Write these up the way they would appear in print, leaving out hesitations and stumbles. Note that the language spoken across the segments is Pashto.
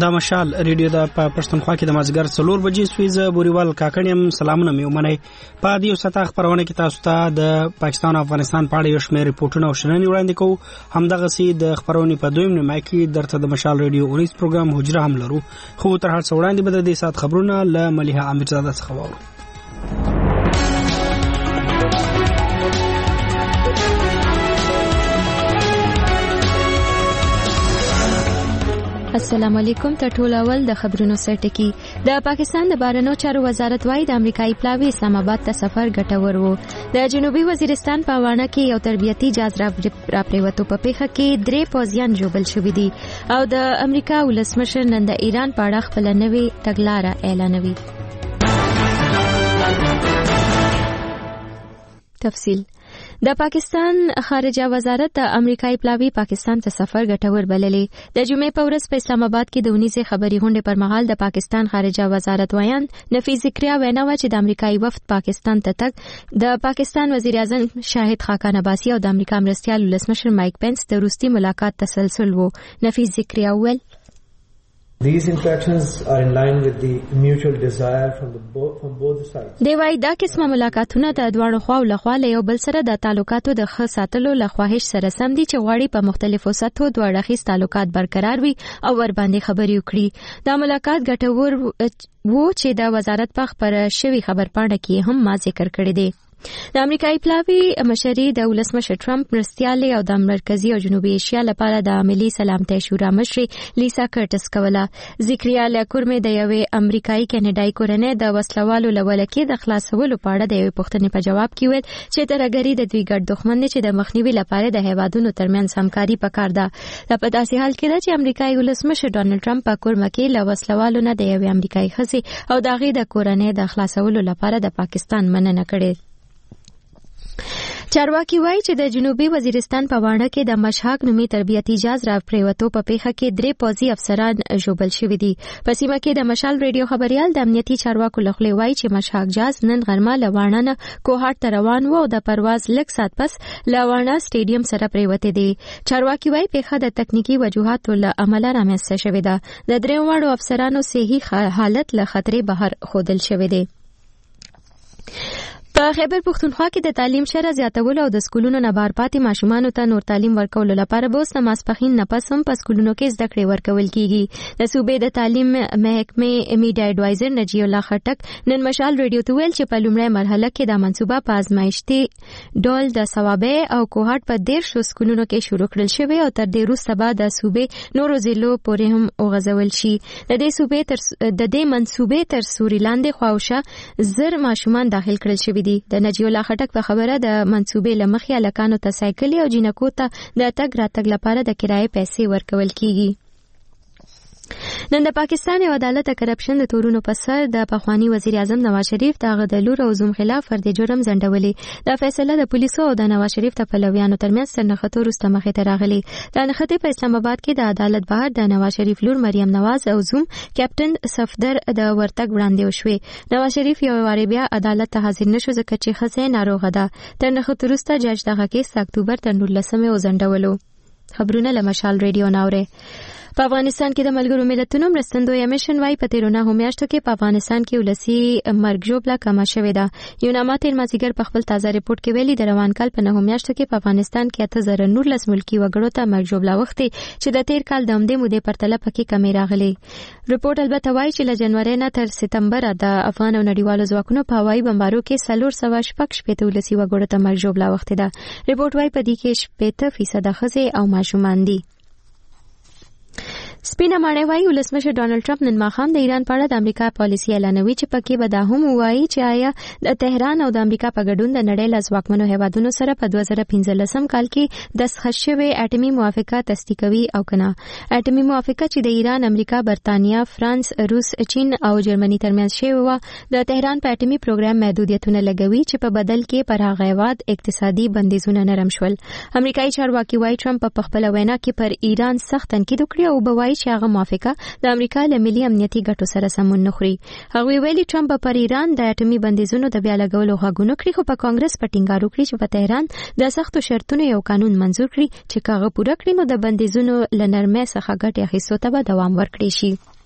دا مشال ریډیو د پښتونخوا کې د مازګر 4 بجې سویزه بوريوال کاکړیم سلامونه مې ومنئ. په دې ستا خبرونه کې تاسو ته د پاکستان او افغانستان په اړه یو شمېر ریپورتونه او شننې وړاندې کوو. همدغه سي د خبرونه په دویم نیمه کې درته د مشال ریډیو 19 پروګرام حجره هم لرو. خو تر هر څه وړاندې به د دې سات خبرونه له مليحه امیرزاده څخه واورو. السلام علیکم. ته ټول اول د خبرونو سرټکی. د پاکستان د بهرنیو چارو وزارت وايي د امریکایي پلاوی اسلام آباد ته سفر ګټور وو. د جنوبي وزیرستان په وانه کې یو تربیتی جهاز را پریوتو په پیښه کې 3 پوځیان جوړل شوې دي او د امریکا ولسمشر نن د ایران په اړه خپل نوې تګلارې اعلانوي. تفصیل. د پاکستان خارجه وزارت د امریکایي پلاوی پاکستان ته سفر ګټور بللی. د جمعې په ورځ په اسلام آباد کې د 19 خبري غونډې پر مهال د پاکستان خارجه وزارت ویان نفیس ذکریا وینا و چې د امریکایي وفد پاکستان ته تک د پاکستان وزیر اعظم شاهد خاقان عباسی او د امریکا مرستیال ولسمشر مایک پنس د روستي ملاقات تسلسل وو. نفیس ذکریا ویل These interactions are in line with the mutual desire from both sides. دی وايي دا قسمه ملاقاتونه د دواړو خواو لخوا له یو بل سره د تعلقاتو د ښه ساتلو له خواهش سره سم دي چې غواړي په مختلفو سطحو دوه اړخیز تعلقات برقرار وي او ور باندې خبرې وکړي. دا ملاقات ګټور وو چې د وزارت په خبره شوی خبرپاڼه کې هم ما ذکر کړی دی. د امریکایي پلاوی مشري د ولسمشر ټرمپ مرستیالې او د مرکزی او جنوبي ایشیا لپاره د ملي سلامتۍ شورا مشري لیسا کرټس کوله. ذکریا لکور مې د یوې امریکایي کینیډایي کورنۍ د وسلوالو لولکې د خلاصولو په اړه د یوې پوښتنې په جواب کې ویل چې ترګری د دوی ګډ دښمن دي چې د مخنیوي لپاره د هیوادونو ترمنځ همکاري پکار ده. په داسې حال کې چې امریکایي ولسمشر ډانلډ ټرمپ په کورمه کې له وسلوالو نه د یوې امریکایي ښځې او د هغې د کورنۍ د خلاصولو لپاره د پاکستان مننه کړې. چارواکي وایي چې د جنوبي وزیرستان په وانه کې د مشهاق نومي تربیتی جهاز را پریوتو په پیښه کې 3 پوځي افسران ژوبل شوي دي. په سیمه کې د مشال ریډیو خبريال د امنیتي چارواکو لخوا وایي چې مشهاق جهاز نن غرمه له وانه نه کوهاټ ته روان و او د پرواز لږ ساعت پس له وانه سټیډیم سره پریوته دي. چارواکي وایي پیښه د تکنیکی وجوهاتو له امله رامنځته شوې ده. د 3 واړو افسرانو صحي حالت له خطرې بهر ښودل شوی دی. په خیبر پښتونخوا کې د تعلیم شره زیاتولو او د سکولونو نه بهر پاتې ماشومانو ته نور تعلیم ورکولو لپاره به اوس د ماسپښین نه پس هم په سکولونو کې زده کړې ورکول کیږي. د صوبې د تعلیم محکمې میډیا ایډوایزر نجی الله خټک نن مشال ریډیو ته ویل چې په لومړۍ مرحله کې د منصوبه په ازمایښتي ډول د ثوابه او کوهاټ په 13 سکولونو کې شروع کړل شوی او تر دې وروسته به د صوبې نورو ضلعو پورې هم وغځول شي. د دې منصوبې تر سوري لاندې خواوشه زر ماشومان داخل کړل شوی دي. د نجی الله خټک په خبره د منصوبې لمخې الکانو ته سایکل او جنکو ته د تګ راتګ لپاره د کرایې پیسې ورکول کیږي. نن د پاکستان یو عدالت کرپشن د تورونو په سر د پخوانی وزیر اعظم نواز شریف دغه د لور او زوم خلاف فرد جرم ځنډولې. دا فیصله د پولیسو او د نواز شریف ته پلویانو ترمنځ تر نښتو وروسته مخې ته راغلې. د نښتې په اسلام آباد کې د عدالت بهر د نواز شریف لور مریم نواز او زوم کیپټن صفدر د ورتګ وړاندې وشوې. نواز شریف یو واری بیا عدالت ته حاضر نشو ځکه چې ښځه ناروغه ده. تر نښتو وروسته جج دغه کیس اکتوبر تر 19 وځنډولو. خبرونه له مشال ریډیو ناوړه. په افغانستان کې د ملګرو ملتونو مرستندوی میشن وايي په 13 میاشتو کې په افغانستان کې ولسی مرګ ژوبله کم شوې ده. یوناما تیر مازیګر په خپل تازه ریپورت کې ویلي د روان کال په 9 میاشتو کې په افغانستان کې 8019 ملکی وګړو ته مرګ ژوبله وختي چې د تیر کال د همدې مودې پرتله پکې کمی راغلي. ریپورت البته وايي چې له جنوري نه تر سپتمبر د افغان او نړیوالو ځواکونو په هوایي بمبارو کې 416 ولسی وګړو ته مرګ ژوبله وختي ده. ریپورت وايي په دې کې 80% ښځې او ماشومان دي. سپینه ماڼۍ وايي ولسمشر ډانلډ ټرمپ نن ماښام د ایران په اړه د امریکا پالیسي اعلانوي چې پکې به دا هم وایي چې آیا د تهران او د امریکا په ګډون د نړۍ له ځواکمنو هیوادونو سره په 2015 کال کې دستخط شوې اټومي موافقه تصدیقوي او کنه. اټومي موافقه چې د ایران، امریکا، برتانیا، فرانس، روس، چین او جرمني ترمنځ شوې و د تهران په اټومي پروګرام محدودیتونه لګوي چې په بدل کې پر هغه هیواد اقتصادي بندیزونه نرم شول. امریکایي چارواکي وايي ټرمپ په خپل وینا کې پر ایران سخت تنقید وکړي او بوایي چې هغه موافقه د امریکا له ملي امنیتي ګټو سره سمون نه خوري. هغه ویلي ټرمپ پر ایران د اټومي بندیزونو د بیا لګولو غوښتنه کړې خو په کانګرس په ټینګار وکړي چې په تهران د سختو شرطونو یو قانون منزور کړي چې هغه پوره کړي نو د بندیزونو له نرمۍ څخه ګټه اخیستو ته به دوام ورکړي شي.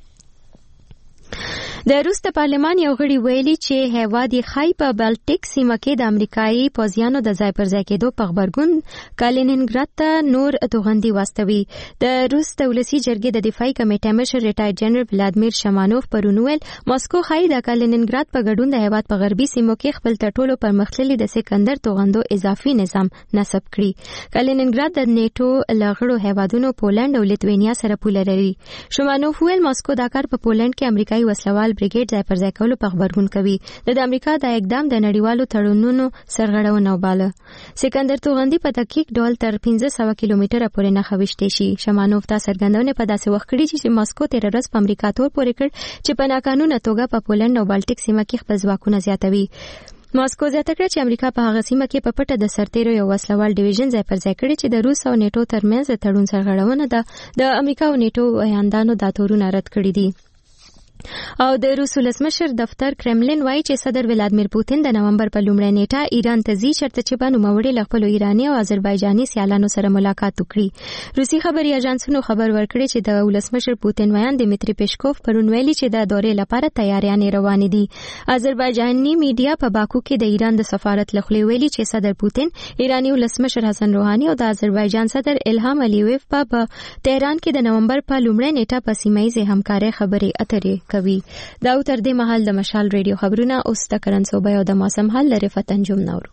د روس د پارلمان یو غړي ویلي چې هیواد یې خای په بالټیک سیمه کې د امریکایي پوځیانو د ځای پر ځای کېدو په خبرګون کالینینګراډ ته نور توغندي واستوي. د روس د ولسي جرګې د دفاعي کمیټې مشر ریټایر جنرال ولادیمیر شمانوف پرون ویل ماسکو خای د کالینینګراډ په ګډون د هیواد په غربي سیمو کې خپل تر ټولو پرمختللي د سکندر توغندو اضافي نظام نصب کړي. کالینینګراډ د نیټو لغړو هیوادونو پولند او لیتوانیا سره پوله لري. شمانوف ویل ماسکو دا کار په پولند کې امریکایي وسلوال بریګیډ ځای پر ځای کولو په خبرګون کوي. د امریکا د اقدام د نړیوالو تړونونو سرغړونه وباله. سکندر توغندي په دقیق ډول تر 1500 کیلومتره پورې نه خوښته شي. شمانوف دا څرګندونه په داسې وخت کړي چې ماسکو تیر ورځ په امریکا تور پورې کړ چې په ناقانونه توګه په پولند او بالټیک سیمه کې خپل ځواکونه زیاتوي. ماسکو زیاته کړه چې امریکا په هغه سیمه کې په پټه د سرتیرو یو وسلوال ډیویژن ځای پر ځای کړی چې د روس او نیټو ترمنځ د تړون سرغړونه ده. د امریکا او نیټو ویاندانو دا تورونه رد کړي دي. او د روس ولسمشر دفتر کرملین وایي چې صدر ولادیمیر پوتین د نومبر په لومړۍ نیټه ایران ته ځي چېرته چې به نوموړي له خپلو ایراني او آذربایجاني سیالانو سره ملاقات وکړي. روسي خبري اژانسونو خبر ورکړی چې د ولسمشر پوتین ویان دمیتری پیشکوف پرون ویلي چې د دورې لپاره تیاریانې روانې دي. آذربایجاني میډیا په باکو کې د ایران د سفارت له خولې ویلي چې صدر پوتین ایراني ولسمشر حسن روحاني او د آذربایجان صدر الهام الیویف په تهران کې د نومبر په لومړۍ نیټه په سیمه ییزې همکارۍ خبرې اترې کوي. دا تر دې مهال د مشال ریډیو خبرونه اوس د کرنسوبه او د موسم حال لري فتنجم نورو.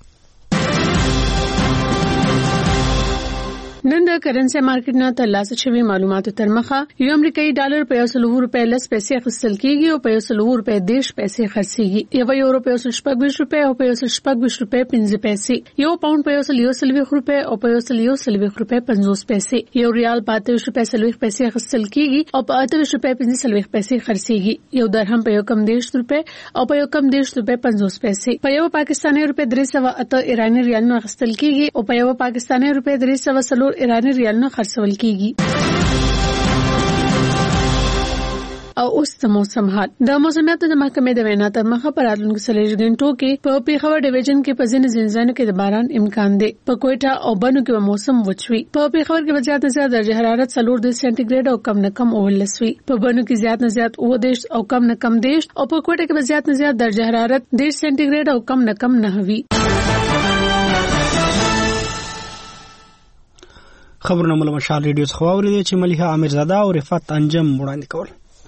نن د کرنسي مارکیټ نه ترلاسه شوی معلوماتو تر مخه یو امریکایي ډالر په 100 روپے لس پیسې اخیستل کیږي او په 100 روپے 10 پیسې خرڅيږي. یو یورو په 126 روپے او په 126 روپے 15 پیسې. یو پاوند په 130 روپے او په 130 روپے 50 پیسې. یو ریال په 28 روپے 40 پیسې اخیستل کیږي او په 28 روپے 45 پیسې خرڅيږي. یو درهم په 1 روپے او په 1 روپے 50 پیسې. په یو پاکستاني روپے 308 ایرانی ریالونه اخیستل کیږي او په یو پاکستاني روپے 300 ایرانی ریالونه خرڅول کیږي. او اوس د موسم حال. د موسمیاتو د محکمې د وینا تر مخه پر راتلونکو 40 غنټو کې په پیښور ډیویژن کې په ځینې ځینځانو کې د باران امکان دی. په کوټه او بنو کې موسم وچوي. په پیښور کې به زیات نه زیات درجه حرارت 4 سانتیګریډ او کم نه کم 19 وي. په بنو کې زیات نه زیات 19 او کم نه کم 10 او په کوټه کې به زیات نه زیات درجه حرارت 10 سانتیګریډ او کم نه کم 9 وي. خبرونه مله مشال ریډیو څخه واوریدل چې مليحه امیرزاده او رفعت انجم وړاندې کول.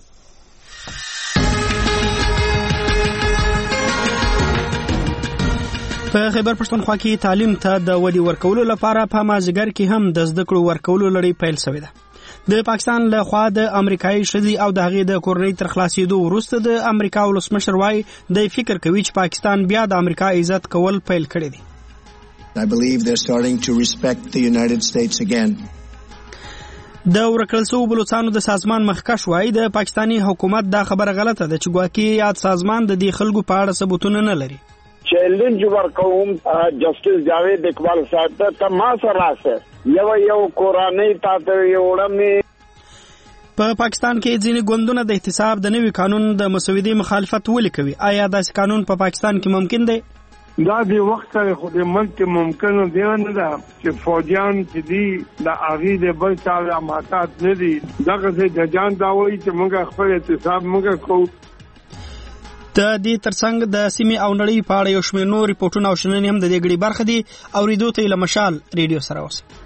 په خیبر پښتونخوا کې تعلیم ته د ودی ورکولو لپاره په مازیګر کې هم د زده کړو ورکولو لړۍ پیل شوې ده. د پاکستان له خوا د امریکایي شذي او د هغې د کورنۍ تر خلاصېدو وروسته د امریکا ولسمشر وايي د فکر کوي چې پاکستان بیا د امریکا عزت کول پیل کړی دی. I believe they're starting to respect the United States again. د ورکړل شوو بلوچستانو د سازمان مخکښ وايي د پاکستاني حکومت دا خبره غلطه ده چې ګواکې یاد سازمان د دې خلکو په اړه ثبوتونه نه لري. چیلنج ورکوم جسټس جاوید اقبال صاحب ته ما سره سره یو قرآنی تاسو یوړم. په پاکستان کې ځینې ګوندونه د احتساب د نوي قانون د مسودې مخالفت ولې کوي؟ آیا داسې قانون په پاکستان کې ممکن دی؟ دا د وخت سره خو د ملک ممکن دی نه ده چې فوجان چې دی د اغي د بل چا ماتات نه دي. دغه څه جان دا وایي چې موږ خپل احتساب موږ کوو. د دې ترڅنګ د سیمې او نړۍ په اړه یو شمېر نور ریپورټونه او شننې هم د دې غړي برخه دي. اورېدو ته له مشال ریډیو سره اوسئ.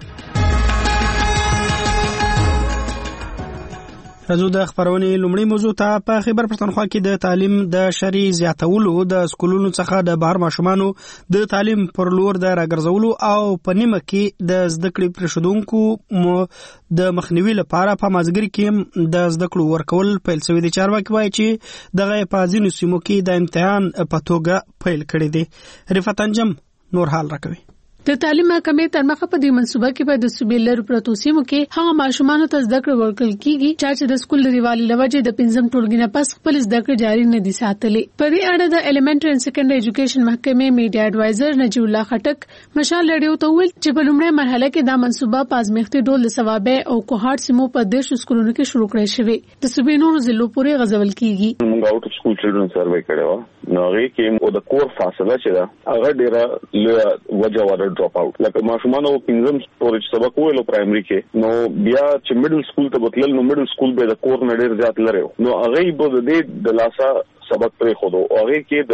راځو د خبرونې لومړی موضوع ته. په خیبر پښتونخوا کې د تعلیم د شری زیاتولو د سکولونو څخه د بهر ماشومانو د تعلیم پر لور د راګرځولو او په نیمه کې د زده کړې پرېښودونکو د مخنیوي لپاره په مازیګر کې د زده کړو ورکول پیل شوی دی. چارواکي وایي چې دغه په ځینو سیمو کې د امتحان په توګه پیل کړی دی. رفعت انجم نور حال راکوي. د تعلیم محکمې تر مخه په دې منصوبه کې په د صوبې لرو پرتو سیمو کې هغه ماشومان ته زده کړې ورکول کیږي چې د سکول لريوالي لوجه د 5م ټولګي نه پس خپل زده کړې جاري نه دي ساتلې. په دې اړه د ایلیمنټری اینڈ سیکنډري ایجوکیشن محکمې میډیا اډوایزر نجیب الله خټک مشال ریډیو ته ویل چې په لومړۍ مرحله کې دا منصوبه په ازمېښتي ډول د ثوابه او کوهارت سیمو په 10 سکولونو کې شروع کړې شوې. د صوبې نورو ضلعو پورې غځول کیږي. موږ اوټ سکول چلډرن سروې کړو. نو هغه کې د کور فاصله چې دا هغه ډیره وجه وره ډراپ اوټ لکه ماشومان او پنځم پورې سبق ویلو پرایمري کې نو بیا چې میډل سکول ته وتلل نو میډل سکول به د کور نه ډیر زیات لري نو هغه به د دې د لاسا سبق پرې خو او هغه کې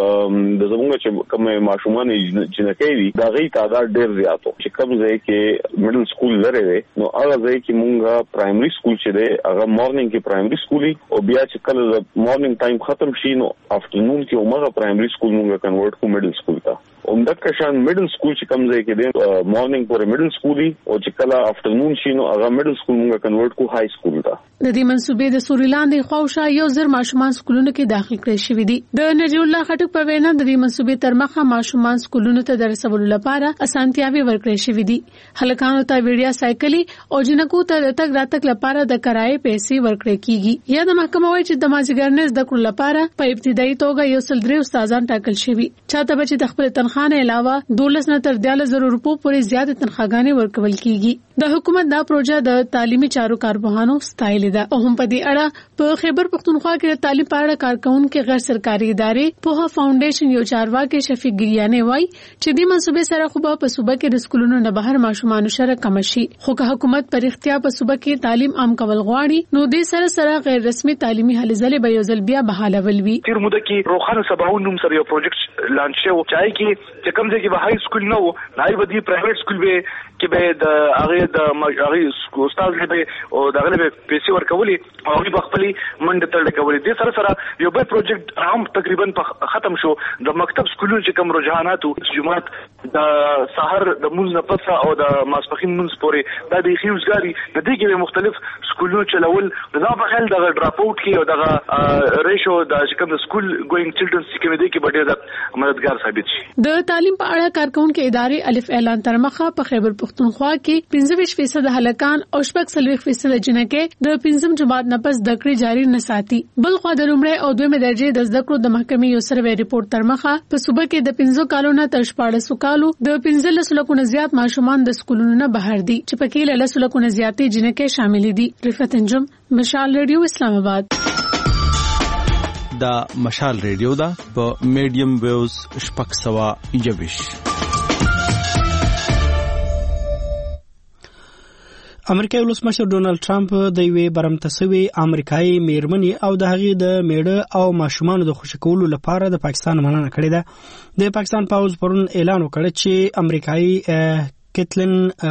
د زموږ چې کوم ماشومان جنکې دي دا غي تعداد ډیر زیاتو چې کوم ځای کې میډل سکول لري نو هغه ځای کې مونږه پرایمري سکول چې دی هغه مارنینګ کې پرایمري سکول او بیا چې کله مارنینګ ټایم ختم شي نو افټرنون کې عمره پرایمري سکول مونږه کنورټ کو میډل سکول ته عمدک شان میډل سکول چې کوم ځای کې دی مارنینګ پورې میډل سکول او چې کله افټرنون شي نو هغه میډل سکول مونږه کنورټ کو های سکول ته د دې منسوبې د سوريلاندې خوښه یو زر ماشومان سکولونو کې داخل کړي شوی دي د نجیب الله خټک په وینا د دې منسوبې تر مخه ماشومان سکولونو ته درسولو لپاره اسانتیاوي ورکړي شوی دي هلکانو ته ویډیا سایکل او جنکو ته د تګ راتګ لپاره د کرایې پیسې ورکړي کیږي یا د محکمه وایي چې د مازیګرنز د کړو لپاره په ابتدایي توګه یو سل درې استادان ټاکل شوی چاته بچي د خپل تنخواه نه علاوه 12 نه تر 10000 روپیو پورې زیات تنخواګانې ورکول کیږي د حکومت دا پروژه د تعلیمي چارو کارپوهانو ستایل ده او هم په دې اړه په خیبر پختونخوا کې د تعلیم په اړه کارکونکو غیر سرکاري ادارې په فاونډیشن یو چارواکي شفیق ګریانه وایي چې د منسوبې سره خو په صوبه کې د سکولونو نه بهر ماشومان شره کم شي خو که حکومت پر اختیار په صوبه کې تعلیم عام کول غواړي نو د سره غیر رسمي تعلیمي هلې ځلې به یو ځل بیا بحالول وي تیر موده کې روخانه سباون نوم سره یو پروجیکټ لانچ شو چای کې کوم ځای کې به های سکول نو نای به دی پرایویټ سکول به کې به د هغه استاد به او دغه به پیسې ورکولي او به خپل منډه تړل کولې د سره یو به پروجیکټ عام تقریبا ختم شو د مکتب سکولونو چې کوم رجحانات او جمعات د سحر د مونږ نه پڅه او د ماسپخین مونږ پورې د دې خيوزګاری د دې کې مختلف سکولونو چلول دا په خل د ډراپ اوټ کې او د ریشو د کوم سکول ګوینګ چلډرنز کې مې دې کې ډېر مددگار ثابت شي د تعلیم په اړه کارکونکو ادارې الف اعلان تر مخه په خیبر پختونخوا کې 25% هلکان او 40% جنکې د 5م جماعت نه پس د کړې جاری نه ساتي بل خو د لومړی او دویمه درجه د زده کړو د محکمې یو سروې ریپورت تر مخه په صوبه کې د 15 کالو نه تر 14 کالو د 15 لکو نه زیات ماشومان د سکولونو نه بهر دي چې پکې له لکو نه زیاتې جنکې شامل دي رفعت انجم مشال ریډیو اسلام آباد دا مشال ریډیو دا په میډیم ویوز شپږ سوا یوش امریکایي ولسمشر ډونالد ټرمپ د یوې برمتسوي امریکایي میرمنې او د هغې د میړه او ماشومانو د خوشی کولو لپاره د پاکستان مننه کړې ده د پاکستان پوز پرون اعلان وکړ چې امریکایي کیتلن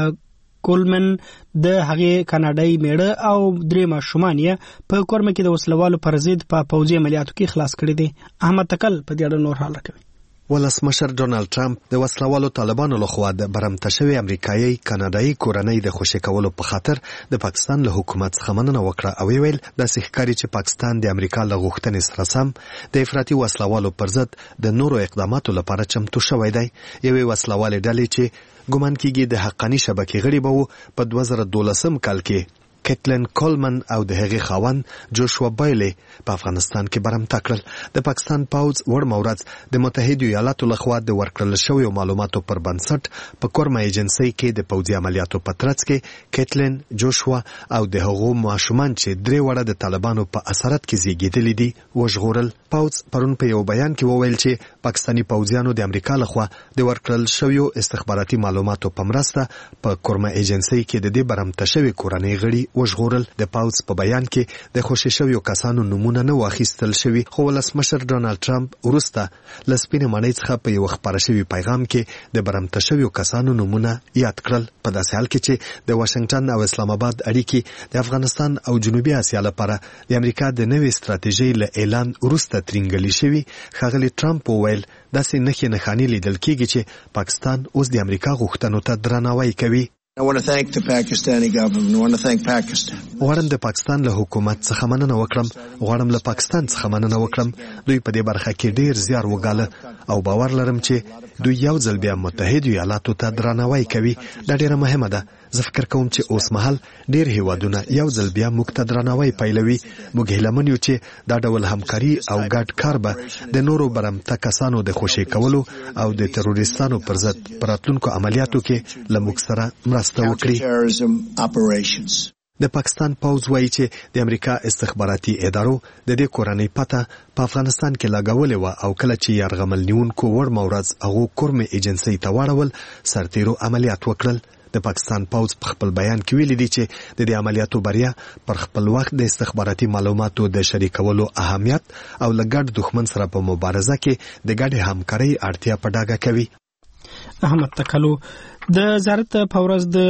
کولمن د هغې کاناډایي میړه او درې ماشومان یې په کورمه کې د وسلوالو پر ضد په پوځي عملیاتو کې خلاص کړي دي احمد تکل په دې اړه نور حال راکوي ولسمشر ډونالد ټرمپ د وسلوالو طالبانو لخوا د برمته شوی امریکایي کاناډایي کورنۍ د خوشی کولو په خاطر د پاکستان له حکومت څخه مننه وکړه او ویل د ښکاری چې پاکستان د امریکا له غوښتنې سره سم د افراطي وسلوالو پر ضد د نورو اقداماتو لپاره چمتو شوی دی یوې وسلوالې ډلې چې ګمان کیږي د حقانی شبکې غړي به په 2012 کال کې کیتلن کولمن او د هغې خاوند جوشوا بایلی په افغانستان کې برمته کړل د پاکستان پوځ وړ مورز د متحده ایالاتو لخوا د ورکړل شویو معلوماتو پر بنسټ په کورمه ایجنسۍ کې د پوځي عملیاتو په ترڅ کې کیتلن جوشوا او د هغو ماشومان چې درې وړه د طالبانو په اسارت کې زیږیدلي دي وژغورل پوځ پرون په یو بیان کې وویل چې پاکستاني پوځیانو د امریکا لخوا د ورکړل شویو استخباراتي معلوماتو په مرسته په کورمه ایجنسۍ کې د دې برمته شوی کورنۍ غړي وژغورل د پاوز په بیان کې د خوشی شویو کسانو نمونه نه واخیستل شوی خو ولسمشر ډونالد ټرمپ ورسته لسپینه مړی څخه په یو خبره شوی پیغام کې د برمته شویو کسانو نمونه یاد کړل په داسې حال کې چې د واشنگټن او اسلام آباد اړیکې د افغانستان او جنوبي اسیا لپاره د امریکا د نوې ستراتیژۍ له اعلان ورسته ترنګلی شوی ښاغلی ټرمپ وویل داسې نښې لیدل کېږي چې پاکستان اوس د امریکا غوښتنو ته درناوی کوي I want to thank the Pakistani government. I want to thank Pakistan. غواړم د پاکستان له حکومت څخه مننه وکړم. غواړم له پاکستان څخه مننه وکړم. دوی په دې برخه کې ډیر زیار وګاله او باور لرم چې دوی یو ځل بیا متحده ایالاتو ته درناوی کوي. دا ډیره مهمه ده. زه فکر کوم چې اوس مهال ډیر هیوادونه یو ځل بیا موږ ته درناوی پیلوي. موږ هیله یو چې دا ډول همکاري او ګډ کار به د نورو برمته کسانو د خوشی کولو او د تروریستانو پر ضد پراتلونکو عملیاتو کې له موږ سره مرسته وکړي. د پاکستان پوز وایي چې د امریکا استخباراتي ادارو د دې کورنۍ پته په افغانستان کې لګولې و او کله چې یرغمل نیونکو ور مورز هغه کورمه ایجنسی ته واړول سرتیرو عملیات وکړل. د پاکستان پوز په خپل بیان کې ویلي دي چې د دې عملیاتو بریا پر خپل وخت د استخباراتي معلوماتو د شریکولو اهمیت او لګړ دښمن سره په مبارزه کې د ګډ همکارۍ اړتیا په ډاګه کوي. احمد تکلو د وزارت پورز د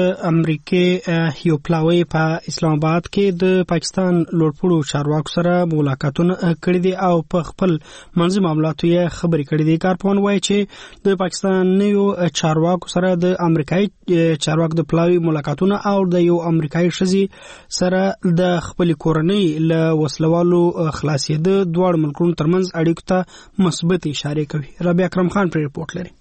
امریکای یو پلاوی په اسلام آباد کې د پاکستان لوړپوړو چارواکو سره ملاقاتونه کړي دي او په خپل منځي معاملاتو یې خبرې کړي دي. کارپون وایي چې د پاکستانیو چارواکو سره د امریکای چارواکو د پلاوی ملاقاتونه او د یو امریکایي ښځې سره د خپل کورنۍ له وسلوالو خلاصېده دواړو ملکونو ترمنځ اړیکو ته مثبت اشاره کوي. ربیع اکرم خان پر رپورټ لري.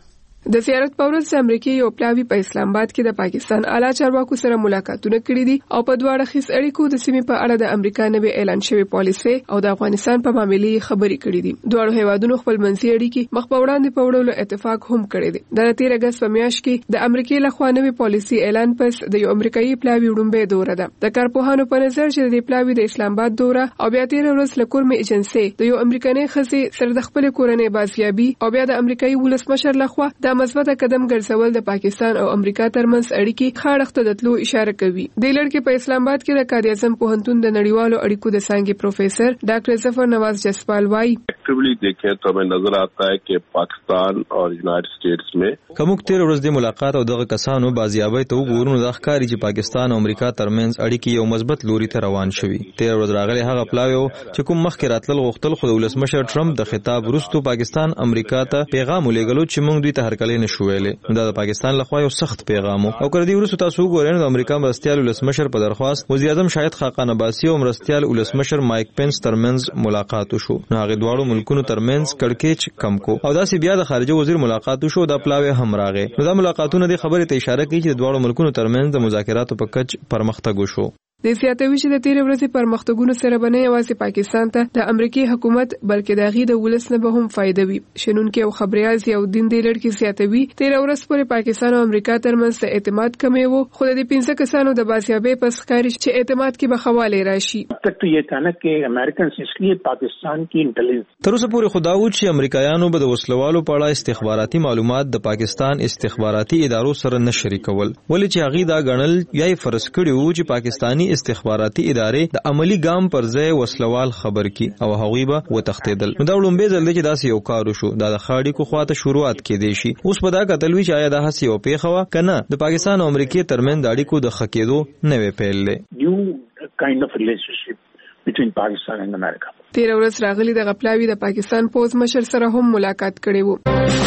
د زیارت پورز امریکای یو پلاوی په اسلام آباد کې د پاکستان اعلی چارواکو سره ملاقاتونه کړي دي او په دواړه خیس اړیکو د سیمې په اړه د امریکا نوې اعلان شوی پالیسي او د افغانستان په معاملې خبرې کړي دي. دواړو هیوادونو خپل منځي اړیکې مخ په وړاندې په وړلو اتفاق هم کړی دی. د 13 اگست په میاشت کې د امریکای لخوا نوې پالیسي اعلان پس د یو امریکایي پلاوی وړاندې دوره ده. د کارپوهانو په نظر چې د پلاوی د اسلام آباد دوره او بیا 13 ورځې لکورمه ایجنسی د یو امریکایي ښځې سره د خپل کورنۍ بازیابي او بیا د امریکایي ولسمشر لخوا د مثبت قدم ګرځول د پاکستان او امریکا ترمنځ اړیکې خاړخته د تلو اشاره کوي. د لړ په اسلام آباد کې د قائد اعظم پوهنتون د نړیوالو اړیکو د څانګې پروفیسر ډاکټر ظفر نواز جسپال وايي actively देखें तो हमें नजर आता है कि पाकिस्तान और United states में کوم 13 ورځې د ملاقات او دغه کسانو بازیابۍ ته وګورو د ښکاری چې پاکستان او امریکا ترمنځ اړیکې یو مثبت لوري ته روان شوي. 13 ورځې راغلي هغه پلاوی چې کوم مخکې راتلل غوښتل خو د ولسمشر ټرمپ د خطاب وروسته پاکستان امریکا ته پیغام ولېږلو چې موږ دوی ته هرکلی نشو ویلې. دا د پاکستان لخوا یو سخت پیغام او کړه دی ورسره تاسو وګورئ د امریکا مرستيال ولسمشر په درخواست وزیر اعظم شاهد خاقان عباسی او مرستيال ولسمشر مایک پنس ترمنځ ملاقات وشو. هغه دواړو ملکونو ترمنځ کړکېچ کم کو او داسې بیا د خارجه وزیر ملاقات وشو. د پلاوی هم راغې. دا ملاقاتونه د خبرې ته اشاره کوي چې د دواړو ملکونو ترمنځ د مذاکراتو په کچ پرمختګ وشو. د زیاتوي چې د 13 ورځې پرمختګونو سره بنه یوازې پاکستان ته د امریکای حکومت بلکې د غي د ولس نه به هم فائدہ وي. شنونکو او خبريال زیاو دین د لړ کې زیاتوي 13 ورځې پورې پاکستان او امریکا ترمنځ اعتماد کمی وو خو د 15 کسانو د باسیابې پس ښکاری چې اعتماد کې به خواله راشي. تک تو یہ کہنا کہ امریکنز اس لیے پاکستان کی انٹیلیجنس تر اوسه پورې خداوود چې امریکایانو به د وسلوالو په اړه استخباراتي معلومات د پاکستان استخباراتي ادارو سره نه شریکول ولې چې هغه دا غنل یا فرض کړي وو چې پاکستانی استخباراتي ادارې د عملی ګام پر ځای وسلوال خبر کی او هغوی به وتښتیدل. دا لومبه ځل چې داسې یو کار وشو دا د خاړي کو خواته شروعات کې دی شي. اوس په دا کتل وی چې آیا دا هڅه یو پیښه وا کنه د پاکستان او امریکای ترمنځ د اړیکو د خکېدو نوې پیل لې نیو کایند اف ریلیشنشپ بټوین پاکستان اند امریکا. 13 ورځې راغلي د غپلاوی د پاکستان پوز مشر سره هم ملاقات کړي وو.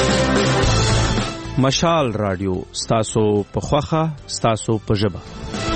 مشال رادیو ستاسو په خوخه ستاسو په ژبه.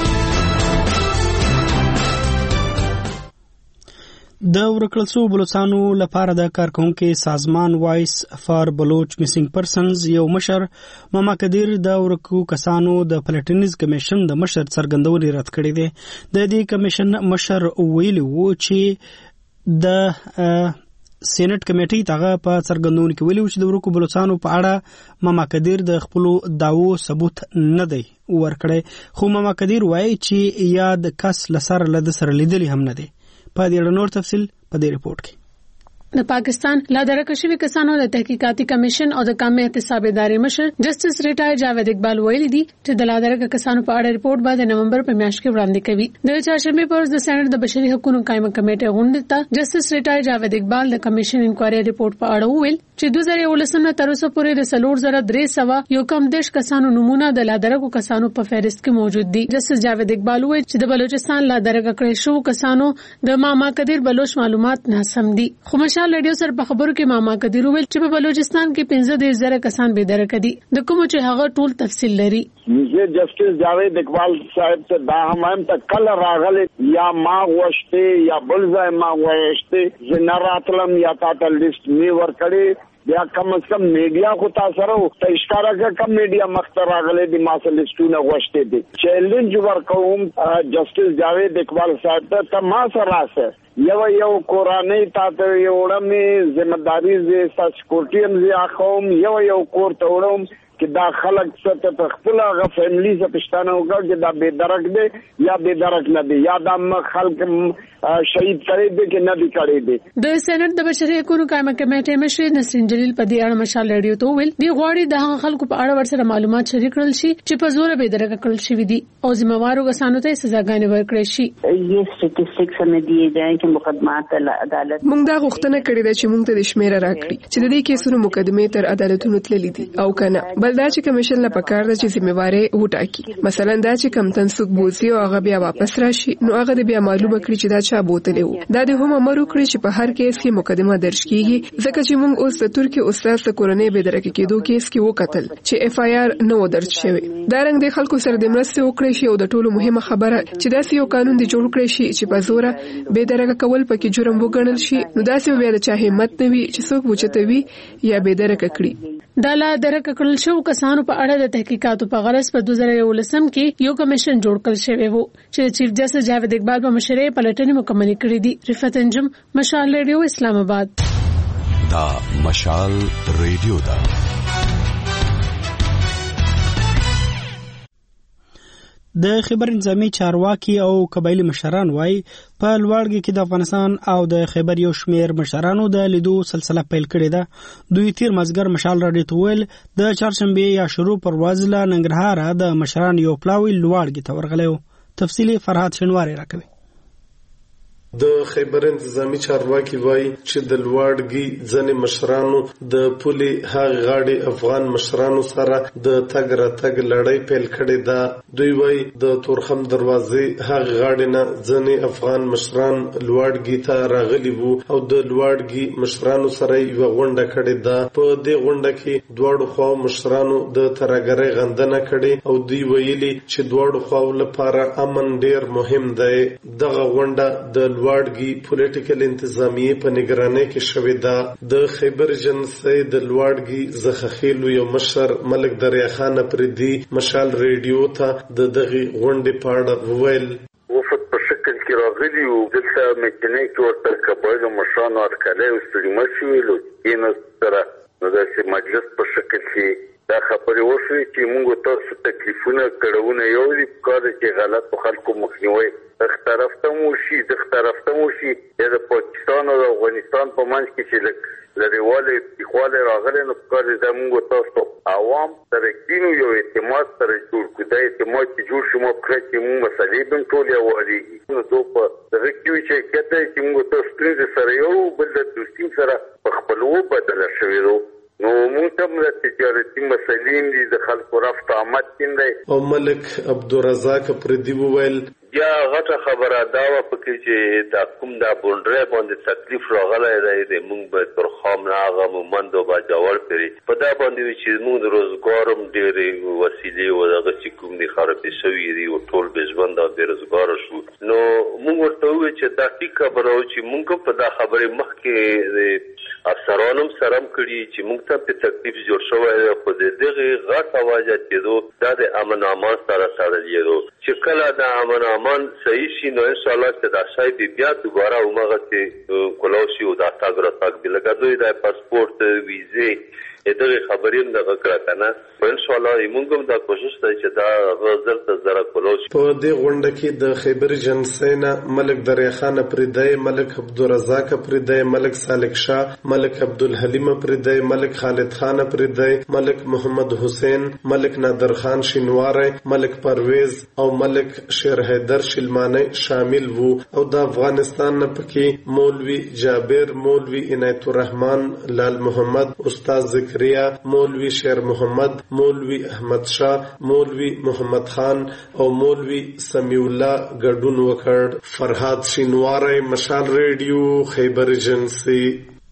د ورکړل شوو بلوچستانو لپاره د کارکونکو سازمان وایس فار بلوچ میسنګ پرسنز یو مشر ماما کدیر د ورکو کسانو د پلټنیز کمیشن د مشر څرګندونې رد کړې ده. د دې کمیشن مشر ویلي وو چې د سېنات کمیټې تاغه په څرګندونې کې ویلي چې د ورکو بلوچستانو په اړه ماما کدیر د خپل داوو ثبوت نه دی ورکړی خو ماما کدیر وایي چې یاد کس لسر لد سره لیدلی هم نه دی. په دې اړه نور تفصیل په دې رپورت کې. د پاکستان لا درکشوي کسانو د تحقیقاتي کمیشن او د قومي احتساب ادارې مشر جسټس ریټایر جاوید اقبال ویلي دي چې د لا درک کسانو په اړه رپورت به د نومبر په میاشت کې وړاندې کوي. د چهارشنبه پر ورځ د سېنات د بشري حقوقو قائمه کمیټه غونډه ته جسټس ریټایر جاوید اقبال د کمیشن انکوایري رپورت په اړه ویل چې 2019 نه تر اوسه پورې د 4300 یو کم دیش کسانو نمونه د لا درک کسانو په فهرست کې موجود دي. جسټس جاوید اقبال ویل چې د بلوچستان لا درک کړي شو کسانو د ماما کدیر بلوچ معلومات نه سم دي. خو مشال رادیو سره په خبرو کې ماما کدیر ویل چې په بلوچستان کې 15,000 کسان بے درک دي د کوم چې هغه ټول تفصیل لري. یہ جسٹس جاوید اقبال صاحب سے دا ہم تک کل راغل یا ما وشته یا بلزای ما وشته جنراتلم یا تا لیست می ور کړي یا کم از کم میډیا کو تاثر او اشاره کا کم میډیا مختار راغله دي ماسه لیستونه وشته دي چیلنج ورکوم جسٹس جاوید اقبال صاحب ته ما سره سره یو قرآنی تاته یو وړم ذمہ داری ز سکیورټي هم زی اخوم یو کور ته وړم چې دا خلک څه ته خپل هغه فیملی څخه پښتنه وکړي چې دا به درک دي یا به درک نه دي یا دا خلک شهید کړي دي کې نه دي کړي دي. د سېنات د بشري حقوقو قائمه کمیټې مشر نسرین جلیل په دې اړه مشال ریډیو ته ویل دی غواړي د خلکو په اړه ورسره معلومات شریک کړل شي چې په زور به درک کړل شي دي او ذمہوارو کسانو ته سزاګانې ورکړي شي. یہ سټیټسټکس هم دیے جائیں چې مقدمات عدالت موږ دا غوښتنه کړې ده چې موږ ته د شمیره راکړي چې د دې کیسونو مقدمې تر عدالتونو تللې دي او کنه بل دا چې کمیشن لا پکار ده چې ذمہواري وټاکي. مثلا دا چې کم تنسوک بوزي او هغه بیا واپس راشي نو هغه د بیا معلومه کړي چې دا چا بوتلې وو. دا د هم امر وکړي چې په هر کیس کې مقدمه درج کیږي ځکه چې موږ اوس د ترکی استاد کورنۍ به درک کېدو کیس کې وکتل چې اف آی آر نو درج شوی. دا رنګ د خلکو سره د مرستې وکړي شي او د ټولو مهمه خبره چې داسې یو قانون دی جوړ کړی شي چې په زور به درک کول پکې جرم وګڼل شي نو داسې بیا د چا همت نه وي چې څوک وچتوي یا به درک کړي. دا لا درک کړل شو کسانو په اړه د تحقیقاتو په غرض په 2019 کې یو کمیشن جوړ کړل شوی وو چې چیف جسټس جاوید اقبال په مشرۍ پلټنې مکمل کړې دي. رفعت انجم، مشال ریډیو، اسلام آباد. دا مشال ریډیو دا د خیبر انتظامی چارواکي او قبایلی مشران وای په لوړګي کې د افغانستان او د خیبر یو شمیر مشرانو د لیدو سلسله پیل کړې ده. دوی تیر مازګر مشال راډیو ته ویل د چهارشنبه یا شروع پرواز له ننګرهار د مشران یو پلاوی لوړګي ته ورغلی. تفصیلی فرهاد شنواری راکوي. د خیبر انتظامی چارواکي وایي چې د لوړګي ځنې مشرانو د پولې هغه غاړې افغان مشرانو سره د تګ راتګ لړۍ پیل کړې ده. دوی وایي د تورخم دروازې هغه غاړې نه ځنې افغان مشران لوړګي ته راغلي وو او د لوړګي مشرانو سره یوه غونډه کړې ده. په دې غونډه کې دواړو خواو مشرانو د ترهګرۍ غندنه کړې او دوی ویلي چې دواړو خواو لپاره امن ډیر مهم دی. دغه غونډه د لوړګي پولیټیکل انتظامیه په نگرانۍ کې شوې ده. د خیبر جنسي د لوړګي زخخیلو یو مشر ملک دریا خان پردي مشال ریډیو ته د دغه غونډې په اړه وویل. وفد په شکل کې راغلی او دلته مېکنه کې ورته قبایلو مشرانو اټکلې او ستړي شویلو کېنه سره نو داسې مجلس په شکل کې دا خبرې وشوې چې موږ تاسو تکلیفونه کړونه یو دي کار چې غلط په خلکو مخنیوي طرف ته موشي د پاکستان او افغانستان په منځ کې چې لريواله اخواله راغلي نو کار د موږ تاسو عوام سره کینو یو اعتماد سره جوړ کړی اعتماد چې جوړ شوم کړی چې موږ مسلې بم ټول یو اړیږي نو دوی په دغه کې چې کته چې موږ تاسو سره یو بل د دوستۍ سره په خپلو بدل شوی نو موږ ته د تجارتي مسلې دي د خلکو رفت آمد کیندي. او ملک عبدالرزاق پردي وویل یا غټه خبره دا و پکې چې دا کوم دا بونډره باندې تکلیف راغلی دی د موږ به تر خام نه هغه مومندو به جوړ کړي په دا باندې چې موږ د روزګارم ډېرې وسیلې او دغه چې کوم دي خرابې شوي دي او ټول به ژوند او بېروزګاره شو نو موږ ورته وویل چې دا ټیک خبره و چې موږ په دا خبرې مخکې افسرانو سره هم کړي چې موږ ته په تکلیف جوړ شوی دی خو د دغې غټه وجه کېدو دا د امن امان سره تړلی دی چې کله د امن امان صحیح شي نو انشاءالله چې دا شاید بیا دوباره همغسې کلاو شي او دا تګ راتګ بې لکه دوی د پاسپورت ویزې دغه خبرې هم دغه کړه که نه انشاءالله موږ هم دا کوشش دی چې دا زر ته زره کلاو شي. په دې غونډه کې د خیبر جنسۍ نه ملک دریا خان پردی، ملک عبدالرزاق پردی، ملک سالک شاه، ملک عبدالحلیم پردی، ملک خالد خان پردی، ملک محمد حسین، ملک نادر خان شینواری، ملک پرویز او ملک شیر حیدر شلمانی شامل وو او د افغانستان نه پکې مولوی جابر، مولوی عنایت الرحمن لال محمد، استاد زکریا، مولوی شیر محمد، مولوی احمد شاه، مولوی محمد خان او مولوی سمیع الله ګډون وکړ. فرهاد شینواری، مشال ریډیو، خیبر جنسي.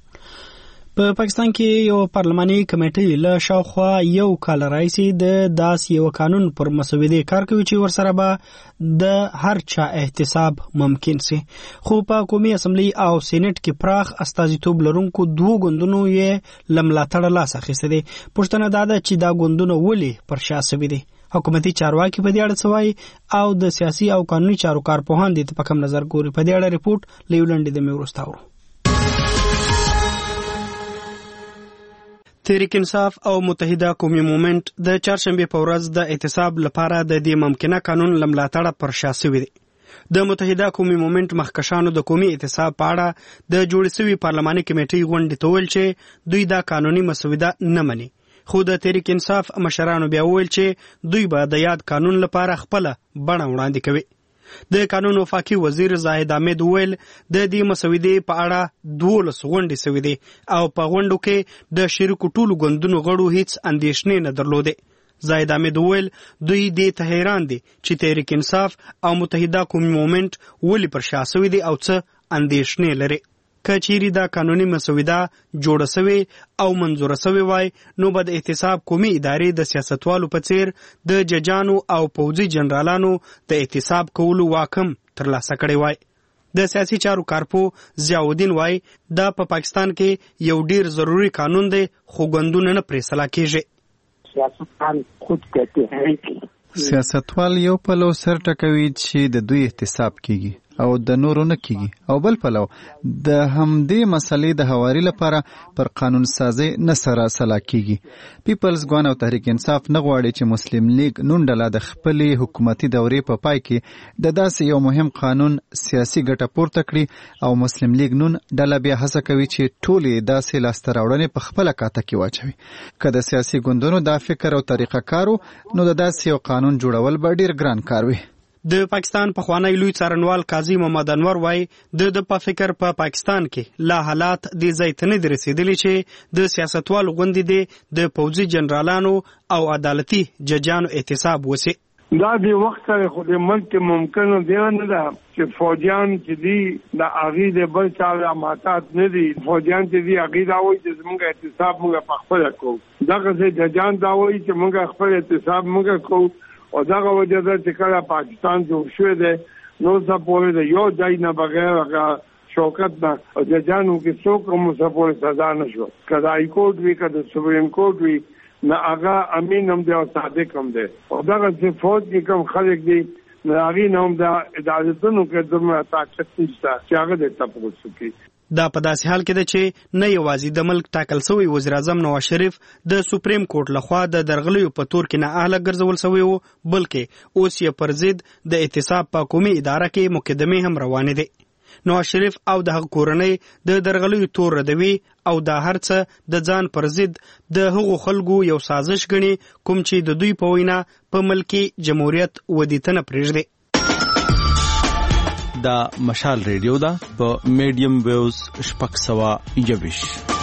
په پاکستان کې یو پارلماني کمیټه له شاوخوا یو کال راځي د داس یو قانون پر مسودې کار کوي چې ورسره به د هر چا احتساب ممکن سي، خو په قومي اسمبلی او سېنات کې پراخ استازیتوب لرونکو دوه ګوندونو یې لملاتړ لاس اخیسته دي. پښتنه دا ده چې دا ګوندونه ولې پر شا سوي دي. حکومتي چارواکي په دې اړه څه او د سیاسي او قانوني چارو کارپوهان دي په کوم نظر ګوري. په دې اړه ریپورت لیولند د میورستاو. تحریک انصاف او متحده قومي مومنت د چهارشنبه په ورځ د احتساب لپاره د دې ممکنه قانون لملاتړ پر شا شوی دی. د متحده قومي مومنت مخکشانو د قومي احتساب په اړه د جوړ شوی پارلماني کمیټې غونډې ته ویل چې دوی دا قانوني مسوده نه مني، خو د تحریک انصاف مشرانو بیا ویل چې دوی به د یاد قانون لپاره خپل بڼه وړاندې کوي. د قانون وفاقي وزیر زاهد احمد ویل د دې مسودې په اړه 12 غونډې شوې دي او په غونډو کې د شریکو ټولو ګوندونو غړو هیڅ اندېښنې نه درلودې. زاهد احمد ویل دوی دې ته حیران دي چې تحریک انصاف او متحده قومي مومنت ولې پر شا شوي دي او څه اندېښنې لري. که چیرې دا قانوني مسوده جوړه شوې او منظوره شوې وای نو به د احتساب قومي ادارې د سیاستوالو په څیر د ججانو او پوځي جنرالانو د احتساب کولو واک هم ترلاسه کړی وای. د سیاسي چارو کارپو ضیاءالدین وای دا په پاکستان کې یو ډیر ضروری قانون دی خو ګوندونه نه پرې سلا کېږي. سیاستوال خود کہتے ہیں کہ سیاستوال یو پلو سر ټکوي چې د دوی احتساب کیږي او د نورو نه کیږي، او بل پلو د همدې مسلې د هواري لپاره پر قانون سازي نه سره سلا کیږي. پیپلز ګوند او تحریک انصاف نه غواړي چې مسلم لیگ نون ډله د خپلې حکومتي دورې په پای کې د داسې یو مهم قانون سیاسي ګټه پورته کړي او مسلم لیگ نون ډله بیا هڅه کوي چې ټولې داسې لاسته راوړنې په خپله کاته کې واچوي. که د سیاسي ګوندونو دا فکر او طریقه کارو نو د داسې یو قانون جوړول به ډیر ګران کار وي. د پاکستان پخوانی لوی څارنوال قاضي محمد انور وای د په فکر په پاکستان کې لا حالات د ځای ته نه رسیدلي چې د سیاستوالو غوندې د پوځي جنرالانو او عدالتي ججانو احتساب وسی. دا د وخت سره خو د ملک ممکن دی نه ده چې فوجیان چې دی د اغي د بل چا ماتات نه دي، فوجیان چې دی اغي دا وایي چې موږ احتساب موږ په خپل کوو، دا که ججان دا وایي چې موږ خپل احتساب موږ کوو. او دغه وجه ده چې کله پاکستان جوړ شوی دی نو څه پورې د یو ځای نه بغیر هغه شوکت نه او ججانو کې څوک هم څه پورې سزا نه شو، که د های کورټ وي که د سپریم کورټ وي نه هغه امین هم دی او صادق هم دی. او دغه چې فوج کې کوم خلک دي نه هغې نه هم د عدالتونو کې دومره طاقت نشته چې هغه د تپوس وکړي. دا په داسې حال کې ده چې نه یوازې د ملک ټاکل شوی وزیر اعظم نواز شریف د سپریم کورټ لخوا د درغلیو په تور کې نه اهله ګرځول شوی وو، بلکې اوس یې پر ضد د احتساب په قومي اداره کې مقدمې هم روانې دي. نواز شریف او د هغه کورنۍ د درغلیو تور ردوي او دا هر څه د ځان پر ضد د هغو خلکو یو سازش ګڼي کوم چې د دوی په وینا په ملکي جمهوریت ودیته نه پرېږدي. دا مشال ریډیو دا په میډیم ویوز 621.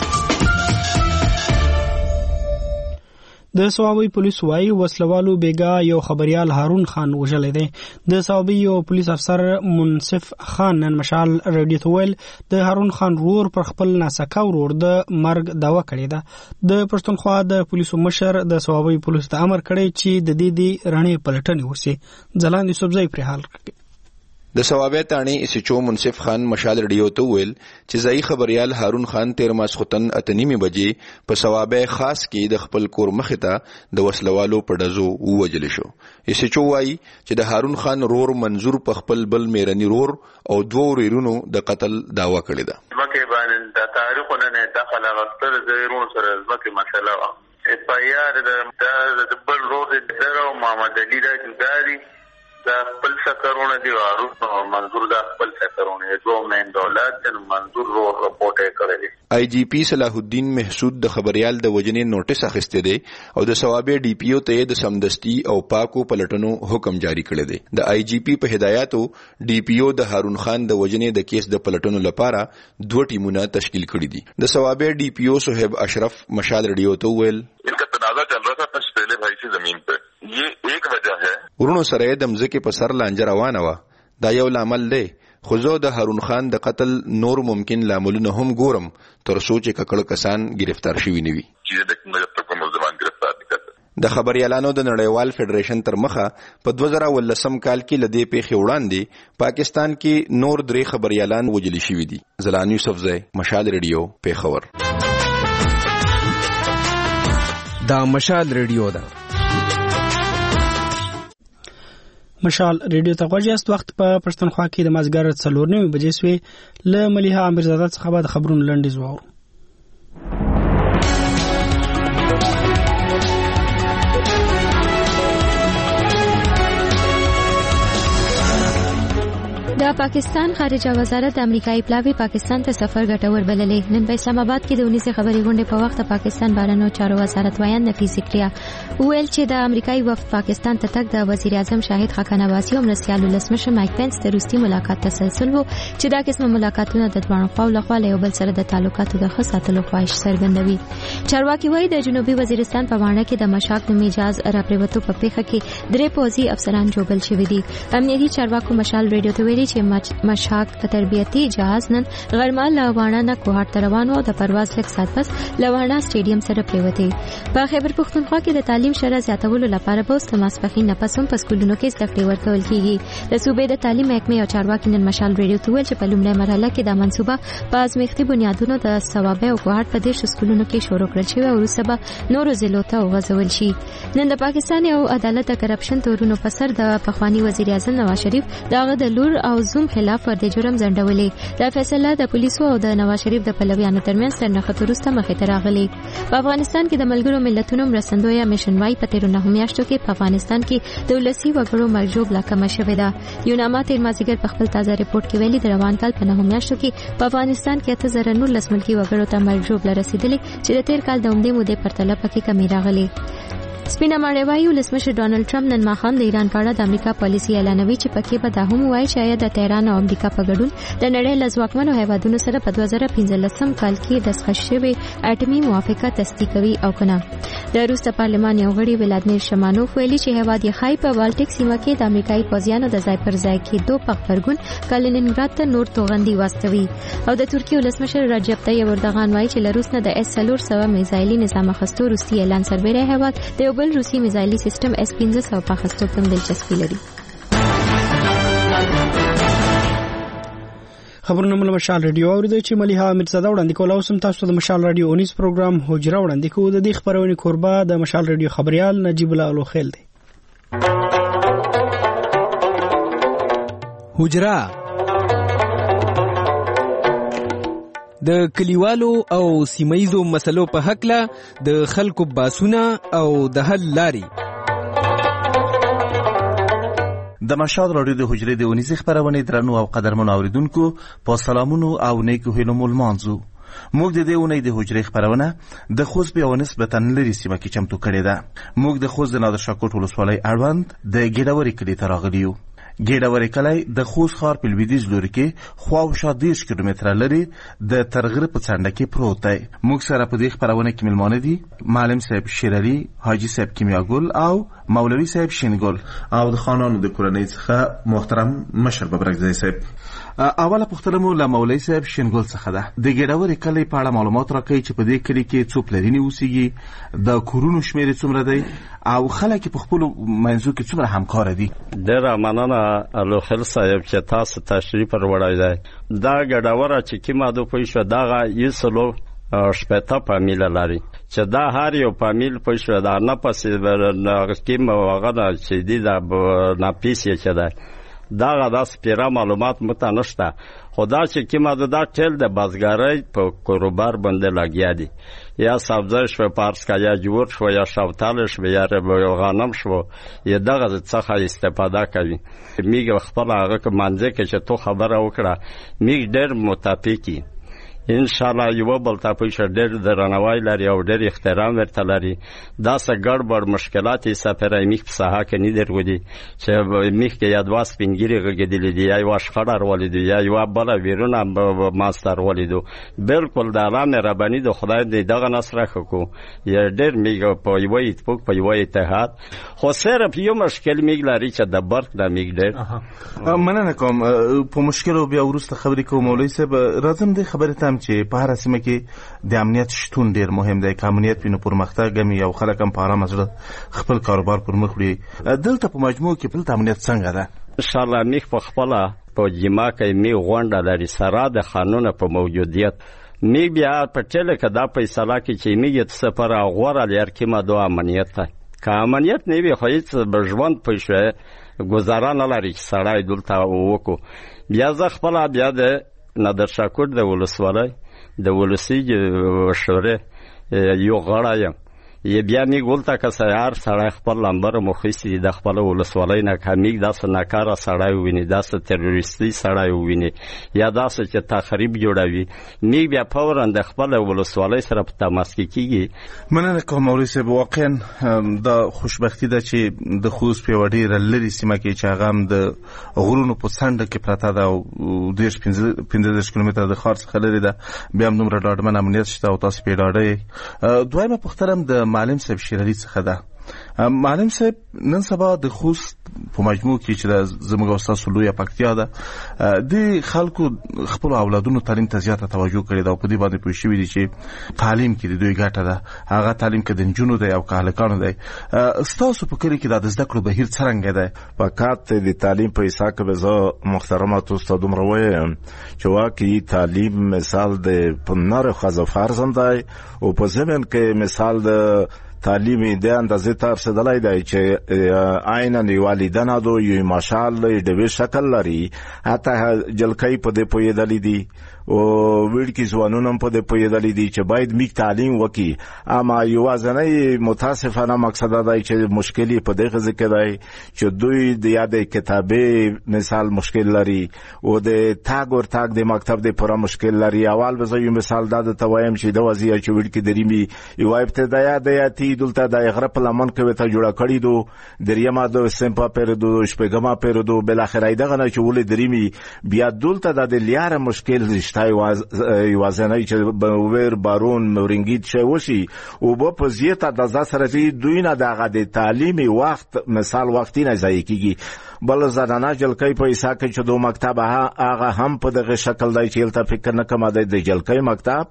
د صوابي پولیس وايي وسلوالو بیګا یو خبريال هارون خان وژل دی. د صوابي یو پولیس افسر منصف خان نن مشال ریډیو ته ویل د هارون خان رور پر خپل ناسکا ورور د مرګ دعوه کړې ده. د پښتونخوا د پولیسو مشر د صوابي پولیس ته امر کړی چې د دې رڼې پلټنې وشي. ځلان یوسفزئی پر حال کړي. د صوابه تانی اسچو منصف خان مشال ریډیو ته ویل چې ځای خبريال هارون خان 13 ماسختن اتنیمه بجې په صوابه خاص کې د خپل کور مخې ته د وسلوالو په ډزو ووجل شو. اسچو وایي چې د هارون خان رور منظور په خپل بل میرنی رور او دوه ورونو د قتل داوا کړی ده. مکه باندې د تاریخونه نه داخله غستر زیرون سره مکه مسله وا اپایار د بل رور د محمد علي د جداري دا خپل سکرونه دی او منظور دا خپل سکرونه دوه مین دولت منظور رو رپورټ کړی. آی جی پی صلاح الدین محسود د خبريال د وجنې نوټس اخیسته دی او د صوابه ډي پی او ته د سمدستي او پاکو پلټنو حکم جاری کړی دی. د آی جی پی په هدایاتو ډي پی او د هارون خان د وجنې د کیس د پلټنو لپاره 2 ټیمونه تشکیل کړي دي. د صوابه ډي پی او صہیب اشرف مشال ریډیو ته ویل इनका तनाजा चल रहा था कुछ पहले भाई से जमीन पे, ये एक वजह है. ورونو سره د مزکه په سر لانجه روانه و. دا یو لامل دی. خو زه د هارون خان د قتل نور ممکن لاملونه هم ګورم تر څو چې ککړ کسان گرفتار شوي نه وي. د خبريالانو د نړیوال فدریشن تر مخه په 2018 کال کې لدې پیښې وړاندې پاکستان کې نور 3 خبريالان وجلی شوي دي. زلان یوسفزئی مشال ریډیو پیښور. دا مشال ریډیو ده. مشال ریډیو ته غوږی وخت په پښتونخوا کې د مازګر 4:09 بجې سوې له مليحه امیرزاده څخه د خبرونو لنډیز واورو. د پاکستان خارجه وزارت د امریکایي پلاوی پاکستان ته سفر ګټور بللی. نن په اسلام آباد کې د 19 خبري غونډې په وخت پاکستان بهرنیو چارو وزارت ویان نفیس کړیا ویل چې د امریکایي وفد پاکستان ته تک د وزیر اعظم شاهد خاقان عباسي او مرستیال ولسمشر مایک پنس د روسي ملاقات تسلسل وو چې دا قسمه ملاقاتونه د دوه خواو لخوا له یو بل سره د تعلقاتو د ښه ساتلو خواهش څرګندوي. چارواکي وایي د جنوبي وزیرستان په وانه کې د مشاک نومي جهاز راپریوتو په پیښه کې 3 پوځي افسران جوړل شوي دي. امنیتي چارواکو مشال ریډیو ته ویلي چې مشاک تربیتي جهاز نن غرمه له وانه نه کوهاټ ته روان و او د پرواز لږ ساعت پس له وانه سټیډیم سره پریوتی. په خیبر پښتونخوا کې د تعلیم شرح زیاتولو لپاره به اوس د ماسپښین نه پس هم په سکولونو کې زده کړې ورکول کیږي. د صوبې د تعلیم محکمې او چارواکي نن مشال ریډیو ته ویل چې په لومړۍ مرحله کې د منصوبه په ازمیښتي بنیادونو د ثوابه او کوهاټ په 10 سکولونو کې شروع کړل شوی او وروسته به نورو ضلعو ته وغځول شي. نن د پاکستان یو عدالت د کرپشن تورونو په سر د پخوانی وزیر اعظم نواز شریف دغه د لور او زوم خلاف ورته جرم ځنډولې. دا فیصله د پولیسو او د نواز شریف د پلویانو ترمنځ تر نښته وروسته مخې ته راغلی. په افغانستان کې د ملګرو ملتونو مرستندویه میشن وايي په 13 میاشتو کې په افغانستان کې د ولسي وګړو مرګ ژوبله کمه شوې ده. یوناما تیر مازدیګر په خپل تازه ریپورت کې ویلي د روان کال په 9 میاشتو کې په افغانستان کې 8019 ملکي وګړو ته مرګ ژوبله رسیدلې چې د تیر کال د عمدې مودې پرتله پکې کمی راغلي. سپینه ماړی وایي ولسمشر ډونالد ټرمپ نن ماښام د ایران په اړه د امریکا پالیسي اعلانوي چې پکې به دا هم وایي چې آیا د تهران او امریکا په ګډون د نړۍ له ځواکمنو هیوادونو سره په 2015 کال کې دستخط شوې اټومي موافقه تصدیقوي او کنه. د روس د پارلمان یو غړي ولادیمیر شمانوف ویلي چې هیواد یې خای په بالټیک سیمه کې د امریکایي پوځیانو د ځای پر ځای کېدو په غبرګون کالینینګراد ته نور توغندي واستوي. او د ترکیې ولسمشر رجب طیب اردوغان وایي چې له روس نه د S-400 میزایلي نظام اخیستو روسي اعلان سربېره هیواد د بل روسي میزایلي سیستم S-500 په اخیستو کې دلچسپي لري. خبرونه مله مشال ریډیو اوریدل چې مليحه مرزاده وړاندې کول او سم تاسو د مشال ریډیو اونیس پروګرام حجره وړاندې کوو. د دې خبرونه کوربه د مشال ریډیو خبريال نجیب الله الوخیل دی. حجره د کلیوالو او سیمایزو مسلو په حق له د خلکو باسونه او د حل لاري. د مشال رادیو د حجرې د اونیزي خبرونه درنو او قدرمن اوریدونکو په سلامونو او نیکو هیلو مولمانځو. موږ د دې اونۍ د حجرې خبرونه د خوست په نسبتا لري سیمه کې چمتو کړې ده. موږ د خوست د نادر شاه کوټ ولسوالۍ اړوند د ګیډاوري کلي ته راغلي یو. ګیډاوري کلی د خوست ښار په لویدیځ لوري کې خواوشا 10 کیلومتره لري د ترغره په څنډه کې پروت دی. موږ سره په دې خبرونه کې ملمانه دي معلم صاحب شیرعلی، حاجی صاحب کیمیاګل او مولوی صاحب شینګل او د خانانو د کورنۍ څخه محترم مشر ببرکزی صاحب. اوله پوښتنه مو له مولوی صاحب شینګل څخه ده. د ګیډاوري کلی په اړه معلومات راکړئ چې په دې کلی کې څو پلرینې اوسېږي، د کورونو شمېر څومره دی او خلک په خپل منځو کې څومره همکار دي. ډېره مننه الوخیل صاحب چې تاسو تشریف وروړی دی. دا ګډوره چې کومه د پوښښ دغه یسلو شپته فامیل لري چې دا هر یو فامیل پوښښ دا نه پسې کیم وغه چې دی دا ناپیسې چې ده دغه د سپیره معلومات مته نشته. خدا چې کومه دا ټیل د بازګرۍ په کاروبار باندې لګیا دي، یا سبزی شو پارس کا یا جوړ شو یا شاوتال شو یا غنم شو یا دغه څخه استفاده کوي. میګ خپل هغه منځه کې چې تو خبره وکړه میګ ډېر متفقی ان شاء الله یو بل ته په ډېر درناوی لري او ډېر احترام ورته لري. دا څه ګډوډ مشکلات یې سفرای میخ په ساحه کې نه درودي چې میخ کې یا دوا سپینګری غږیدل دي یا واش خړار ولیدو یا یو بل ویرونه ماستر ولیدو. بالکل د الله ربانی د خدای دغه نصر خکو یا ډېر میګ په یو اتفاق په یو اتحاد. خو صرف یو مشکل میګ لري چې د برق د میګ ډېر مننه کوم. په مشکل بیا ورسته خبرې کوم مولوی صاحب. راځم د خبرې ته چې په هر سیمه کې د امنیت شتون ډیر مهم دی. که امنیت وي نو پرمختګ هم او خلک هم په ارامه زړه خپل کاروبار پر مخ وړي. دلته په مجموع کې دلته امنیت څنګه ده؟ ان شاء الله میخ په خپله په جما کې می غونډه لري سره د قانون په موجودیت. می بیا په ټیله کې دا فیصله کې چې میږي سفر غوړه لري کې ما دوه امنیت ته که امنیت نه وي خو هیڅ بژوند پښه گزارا نه لري چې سړی دلته وکړو. بیا زه خپله بیا د نادر شاه کوټ د ولسوالۍ د ولسي شورې یو غړی یم. یې بیا میګ ولته که سیار سړی خپل لمبر مخیسي د خپل ولسوالۍ نه کمیګ داسې ناکاره سړی وویني داسې تروریستي سړی وویني یا داسې چې تخریب جوړوي میګ بیا فورا د خپل ولسوالۍ سره په تماس کې کیږي. مننه کوم مولوي صاحب. واقعا دا خوشبختي ده چې د خوست په یوه ډېره لرې سیمه کې چې هغه هم د غرونو په څنډه کې پرته ده او 15 کیلومتره د ښار څخه لرې ده، بیا هم دومره ډاډمن امنیت شته او تاسو پرې ډاډه یې. دویمه پوښتنه هم د معلم صاحب شیر علي څخه ده. معلم صاحب نن سبا د خوست په مجموع کې چې زموږ او ستاسو لویه پکتیا ده د خلکو خپل اولادونو تعلیم ته زیاته توجه کړې ده او په دې باندې پوه شوي دي چې تعلیم کې د دوی ګټه ده، هغه تعلیم که د نجونو دی او که هلکانو دی. ستاسو په کلي کې دا د زده کړو بهیر څرنګه دی؟ فقط د تعلیم په حساب کې به زه محترماتو ستا دومره ووایم چې واقعي تعلیم مثال د په نر ښځو فرض هم دی او په ضمن کې مثال د تعلیم د اندازې ته رسېدلی دی چې عینا والدینو دو یو ماشال د وی شکل لري، حتی جلکۍ په دې پوهېدلی دي او وړکي ځوانونه هم په دې پوهېدلی دي چې باید میږ تعلیم وکړي. اما یوازینی متاسفانه مقصد دا دی چې مشکل یې په دغه ځای کې دی چې دوی د یادې کتابې مثال مشکل لري او د تاګ ورتاګ د مکتب د پوره مشکل لري. اول به زه یو مثال دا درته وایم چې د وضعیت چې وړکي دریمې یوه ابتدایاتي دلته د غره په لمن کې ورته جوړه کړي دو، دریمه د سمپا پیرودو، شپږمه پیرودو، بالاخره یې دغه نه چې ولې دریمې بیا دلته د لیاره مشکل یوازینی چې ور بارون مورنګیت شي وشي او په زیاته د سره دوی نه دغه د تعلیمي وخت مثال وختي نه ځای کیږي. بل زنانه جلکۍ په حساب کې چې دو مکتب هغه هم په دغه شکل دی چې الته فکر نه کوم د جلکۍ مکتب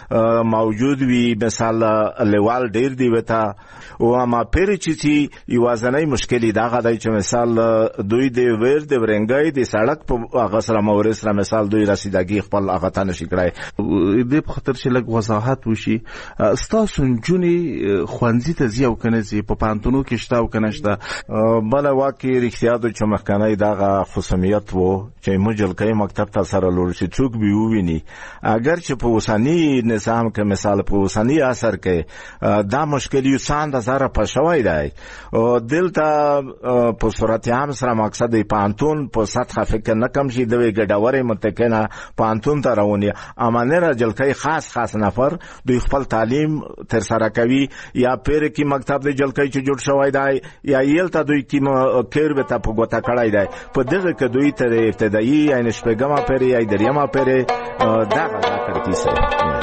موجود وي مثال لیوال ډیر دی وته او اما پیر چې یوازینی مشکل دغه دی چې مثال دوی د ور د ورنګۍ د سړک په هغه سره مورث را مثال دوی رسیدګي خپل هغه ته نشي کړای. دې په خاطر چې لږ وضاحت وشي ستاسو نجونې ښوونځي ته ځي او که نه ځي، په پوهنتونو کې شته او که نه شته؟ بله واقعي رښتیا ده چې مخکنی دغه خصوصیت و چې موږ جلکۍ مکتب ته سره لوړ چې څوک به وویني. اگر چې په اوسني نظام کې مثال په اوسني عصر کې دا مشکل یو څه اندازه په شوی دی دلته په صورت عام سره مقصد د پوهنتون په سطحه فکر نه کم شي د ګډورې متکنه پوهنتون ته رواني. اما نه جلکۍ خاص نفر دوی خپل تعلیم تر سره کوي یا پیر کې مکتب د جلکۍ چې جوړ شوی دی یا یلته دوی کې کیر به ته په ګوته کړی دی په دغه کې دوی تر ابتدایي یعنی شپږمه پیرې یا دریمه پیرې دغه ترتیب سره.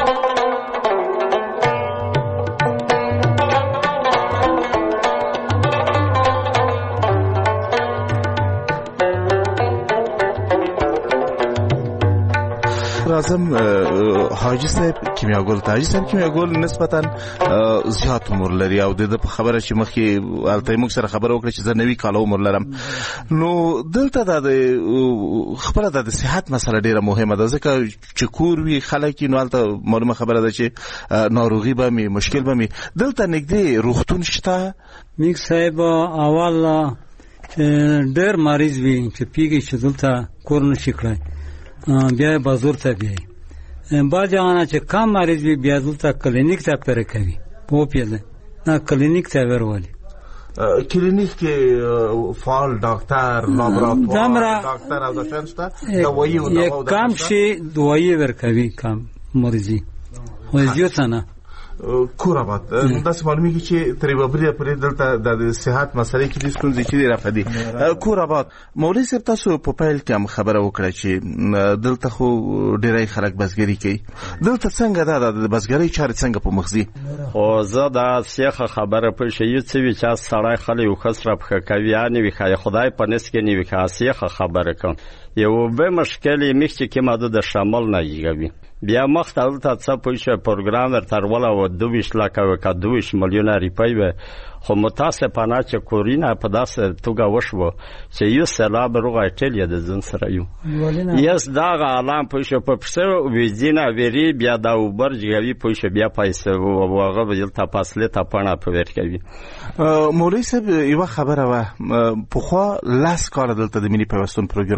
راځم حاجي صاحب کیمیاګل ته. حاجي صاحب کیمیاګل نسبتا زیات عمر لري او د په خبره چې مخکې الته موږ سره خبره وکړه چې زه 90 کال عمر لرم، نو دلته د خبره د صحت مسله ډیره مهمه ده ځکه چې کور وی خلک نو الته معلومه خبره ده چې ناروغي به می مشکل به می دلته نږدې روغتون شته. میک صاحب اول ډیر مریض وي چې پیږي چې دلته کور نشي کړای بیا بازور ته بیا بعض جانا چې کم مریض وي بیا دلته کلینیک ته پر کوي په پیله نه کلینیک ته ورولي. کلینیک کې فعال ډاکټر لابراتوار ډاکټر او د شنسته دوايي او دوا کم شي دوايي ورکوي کم مریضي خو زیات نه کورابات داسې معلومیږي چې تریبابري پرې دلته د صحت مسلې کې د ستونزې چې رافدي کورابات. مولوي صاحب تاسو په پیل کې هم خبره وکړه چې دلته خو ډېری خلک بزګري کوي، دلته څنګه دا د بزګرۍ چارې څنګه په مخزي؟ خو زه دا سیخه خبره په شی څه وی چې سړی خلک یو خسره په کوي یا نه وي خدای په نس کې نه وي سیخه خبره کوم یو به مشکل مخ چې کې ماده د شامل نه یږي بیا مختل ته څه پوښه پروګرام تر ولا و 22 لک او 22 میلیون روپۍ و خو متاسفانه چې کورینا په داسه توګه وشو چې یو سلام روغه ایټالیا د ځن سره یو یس دا عالم پوښه په پسه ویزینا ویری بیا دا وبرجوي پوښه بیا پیسې وغه بدل ته فاصله ته پانا په ور کوي. مولوي صاحب یو خبره و په خو لاس کار دلته د ملي پیوستون پروګرامو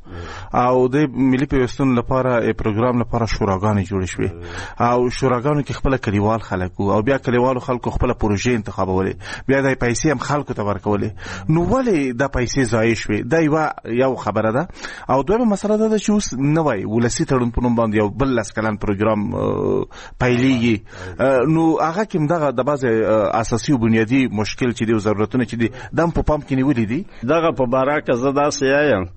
او د ملي پیوستون لپاره پروګرام لپاره شوراګانې جوړ شوې او شوراګانو کې خپل کلیوال خلک او بیا کلیوالو خلکو خپل پروژې انتخابولې بیا د پیسې هم خلکو ته ورکولې نو ولې د پیسې ضایع شوې دا یو خبره ده او دویمه مسله ده چې اوس نوی ولسي تړون په نوم باندې یو بل لس کلن پروګرام پیلېږي نو هغه کې دغه د بعضې اساسي او بنیادي مشکل چې دی او ضرورتونه چې دي دا په پام کې نیولي دي دغه په باره کې زه داسې وایم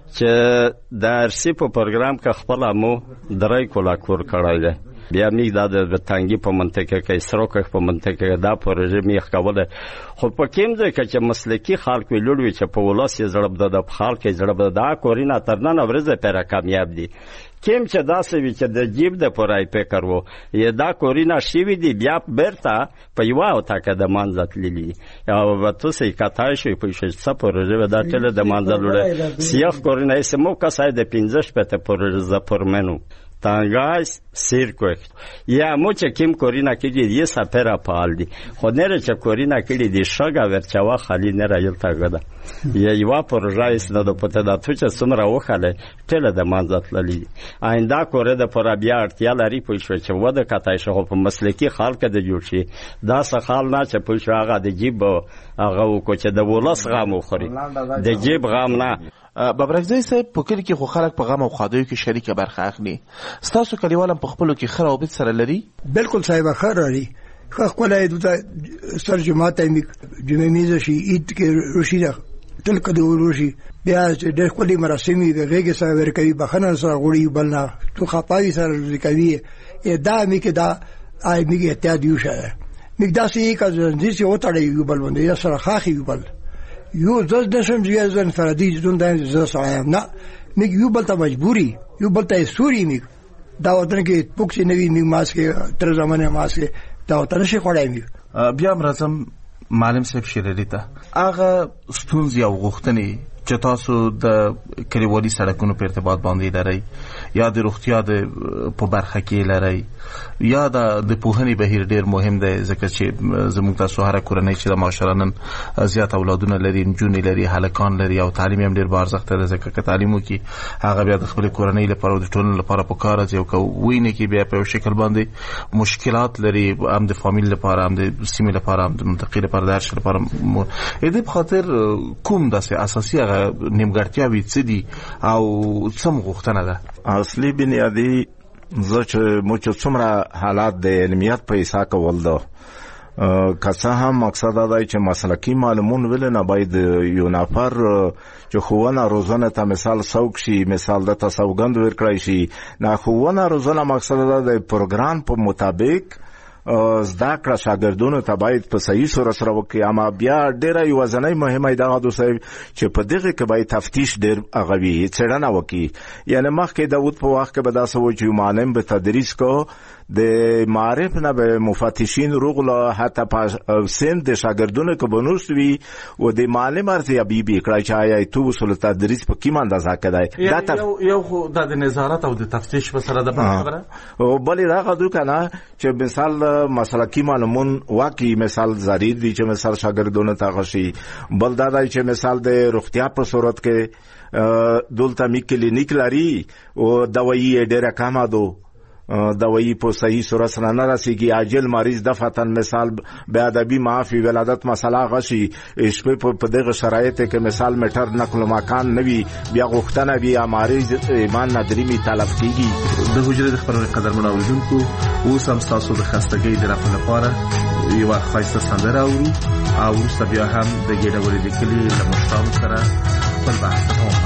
چې د ارسي په پروګرام کې خپله مو درې کولا کور کړی دی بیا میږ دا د تنګي په منطقه کې سروکه په منطقه کې دا پروژه میخ کوله خو په کوم ځای کې چې مسلکي خلک ویلوي چې په ولاسي زړب د خلک زړب دا کورینا ترنن ورزه پر کامیاب دي کیم چې داسې وی چې د جیب د پورای فکر وو یا دا کورینا شي دی بیا برتا په یو او تا کې د منځت لیلی او وته سې کاتای شي په څه پروژه دا ټول د منځل وړه سیاخ کورینا یې سمو کسای د 15 پته پروژه پرمنو تانگاز سیرکوک یا مو چې کیم کورینا کې دی سپرا پال دی خو نه چې کورینا کې دی شګه ورچوا خالی نه راځل تاګه یا یو پروژه است نه د پته د تو چې څومره وخاله ټول د منځت للی آینده کوره د پر بیا اړتیا لري په شو چې و د کاتای شو په مسلکي خلک د جوړ شي دا سخال نه چې په شو هغه د جیب هغه کو چې د ولس غم خوري د جیب غم نه ببرکزی صاحب په کلی کې خو خلک په غم او ښادیو کې شریک برخه اخلي ستاسو کلیوالم په خپلو کې خره او بت سره لري بالکل صاحب خره لري خپل د سر جماعت جمعه میزه شي عید کې روشي تل کدو روشي بیا چې د خپل مراسمي د غېږ سره ورکوي بخنه سره غوړي بلنا تو خپاوي سره ورکوي دا میکه دا آی میکه احتیاط یو شه مقداسي کا ځنځي چې وټړي یو بل باندې سره خاخي یو بل یو ځز د شم ځان فردي ځون د ز سره نه میک یو بل ته مجبوري یو بل ته سوري میک دا وطن کې پوکس نوی میک ماس کې تر زمانه ماس کې دا وطن شي خوړای میک بیا مرزم معلم صاحب شریری ته هغه ستونزې او غوښتنې چې تاسو د کلیوالي سړکونو په ارتباط باندې لرئ یا د روغتیا په برخه کې لرئ یا د پوهنې بهیر ډیر مهم دی ځکه چې زموږ تاسو هر کورنۍ چې د معاشره نن زیات اولادونه لري نجونې لري هلکان لري او تعلیم هم ډیر با ارزښت دی ځکه که تعلیم وکړي هغه بیا د خپل کورنۍ لپاره او د ټولنې لپاره په کار راځي او که وینې کې بیا په یو شکل باندې مشکلات لري هم د فامیل لپاره هم د سیمې لپاره هم د منطقې لپاره د هر شي لپاره دې په خاطر کوم داسې اساسي نیمګړتیاوې څه دي او څه غوښتنه ده اصلي بنیادي زه چې مو چې څومره حالات د علمیت په حساب کول ده که څه هم مقصد دا دی چې مسلکي معلومون ولې نه باید یو نفر چې ښوونه روزنه ته مثال سوق شي مثال د سوګند ورکړی شي نه ښوونه روزنه مقصد دا دی پروګرام په مطابق زده کړه شاګردونو ته باید په صحیح صورت سره وکړي اما بیا ډېره یوه ځنۍ مهمه دا ده چې په دغه کې باید تفتیش ډېر هغه وي څېړنه وکړي یعنې مخکې داود په وخت کې به داسې و چې معلم به تدریس کو د معارف نه به مفتشین روغله حتی په سن د شاګردونو کې بنوست وي او د معلم ارزیابي به کړی چې آیا تو اصول تدریس په کوم اندازه کړی دا یو خو د نظارت او د تفتیش په سره د خبره او بلې دا غوډو کنه چې مثال مسلکی معلومون واقعي مثال ضروري دي چې مثال شاګردونو ته غشي بل دا دی چې مثال د روغتیا په صورت کې دولته می کلینیک لري او دوايي ډېره کمه ده دوايي په صحیح صورت سره نه رسیږي عاجل مریض دفعتن مثال به ادبي معافي ولادت مسله غشي شپه په دغه شرایط کې مثال میټر نقل مکان نوي بیا غوښتنه بیا مریض ایمان ندري می طلب کیږي د حجره د خبرونو قدرمن اوریدونکو اوس هم تاسو د خستګۍ د رفع لپاره یو خاصه سندره اورو او وروسته بیا هم د ګډوډۍ د کلی له مشرانو سره خپل بحث کوو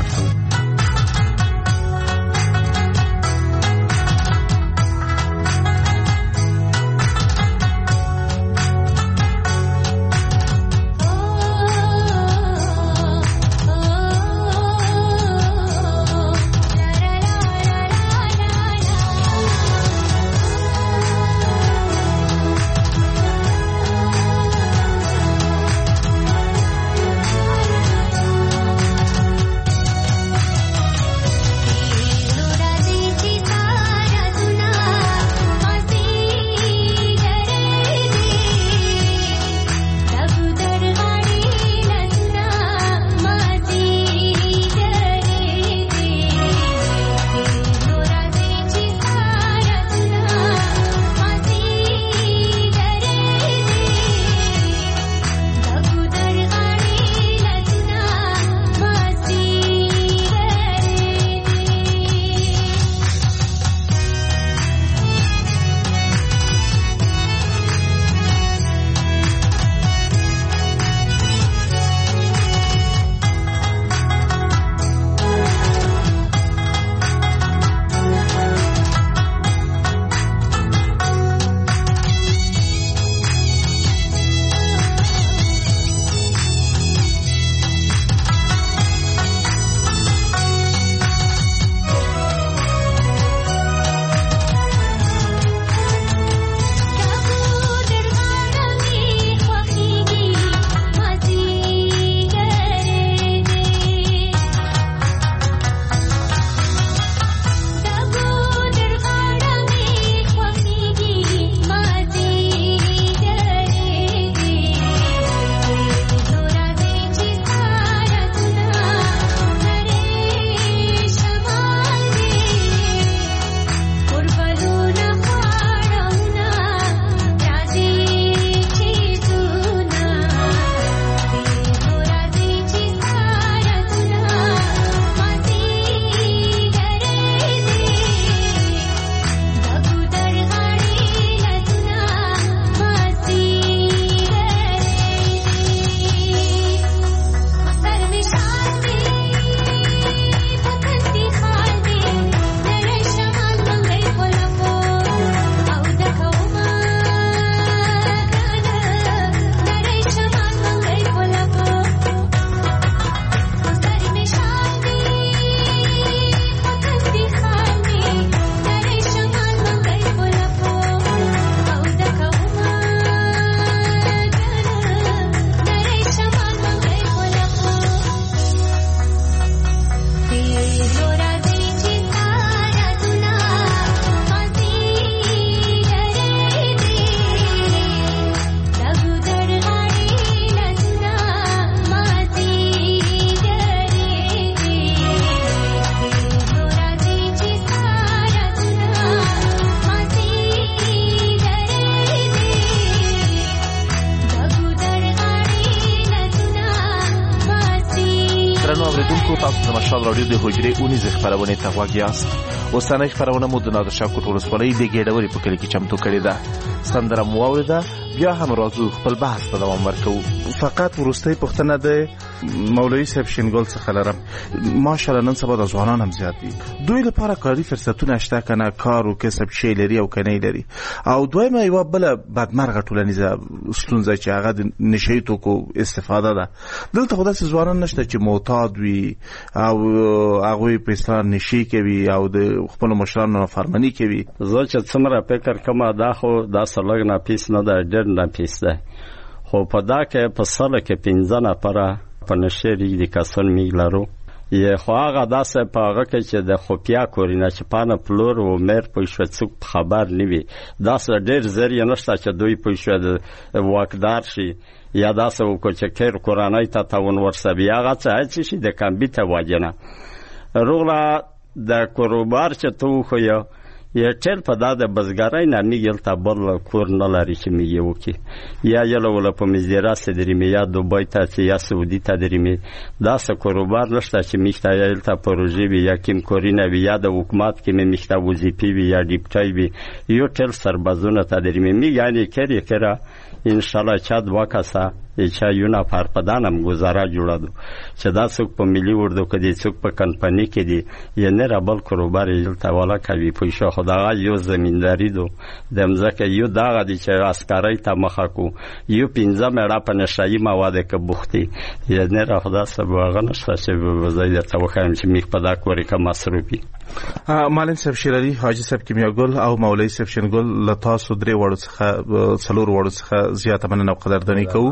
اوریدونکو، تاسو د مشال رادیو د حجرې اونیزه خبرونه ته غوږ یاست. اوسنۍ خبرونه مو د نادرشاه ولسوالۍ د ګېډوري په کلي کې چمتو کړې ده. سندره مو واورېده، بیا هم راځو خپل بحث ته دوام ورکوو. فقط وروستۍ پوښتنه د مولوي صاحب شینګل څخه لرم. ماشاءالله نن سبا د ځوانان هم زیات دي، دوی لپاره کاري فرصتونه شته که نه؟ کار او کسب شی لري او که نه لري؟ او دویمه یوه بله بدمرغه ټولنیزه ستونزه چې هغه د نشهیي توکو استفاده ده. دلته خو داسې ځوانان نشته چې معتاد وي او هغوی په اصطلاح نشې کوي او د خپلو مشرانو نافرماني کوي. زه چې څومره فکر کوم دا خو داسې لږ ناپیس نه ده، ډېر ناپیس ده. خو په دا کې په ساله کې 15 نفره په نشې ریږدي کسان موږ لرو. یې خو هغه داسې په هغه کې چې د خفیه کورینه چې پانه پلور و میر پوه شوه څوک خبر نه وي، داسې ډېر زر یې نشته چې دوی پوه شوه د واکدار شي یا داسې وکړو چې کیر کورنۍ ته تاوان ورسوي. هغه څه شي د کمبیته وجه نه روغله د کاروبار چې ته وښیه یا ټیل په دا د بزګرۍ نه موږ هلته بل کور نه لري چې موږ یې وکړي، یا یله وله په مزدراسې درېمې یا دوبۍ ته چې یا سعودي ته درېمې. داسې کاروبار نشته چې موږ ته یا هلته پروژې وي یا کیمکورینه وي یا د حکومت کې موږ ته وظیفې وي یا ډیپټۍ وي. یو ټیل سربازونه ته درېمې موږ یعنې کرې کره انشاءالله چا 2 کسه چا یو نفر په دانم گزاره جوړادو چې دا څوک په ملي اردو کې دي، څوک په کمپنی کې دي، یعنی را بل کاروبار یې دلته والا کوي. پیسه خو دغه یو زمینداری دو د مځکه یو دغه دي چې عسکرۍ ته مخه کو، یو 15 مړه په نشایي مواد کې بوختي، یعنی را خدا سبا غنښت چې وزید ته وخایم چې میخ په دا کوري کې مصروفي. معلم صاحب شیرعلی، حاجی صاحب کیمیاګل او مولوی صاحب شینګل له تاسو 3 وړو څخه 4 وړو څخه زیاته مننه او قدردانی کوو.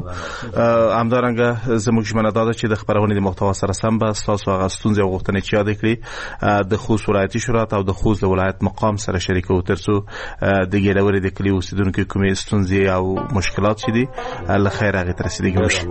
همدارنګه زموږ ژمنه دا ده چې د خبرونې د محتوا سره سم به ستاسو هغه ستونزې او غوښتنې چې یاد کړي د خوست ولایتي شورا او د خوست د ولایت مقام سره شریکو، ترڅو د ګېډوري د کلي اوسیدونکو کومې ستونزې او مشکلات چې دي له خیر هغې ته رسیدګي وشي.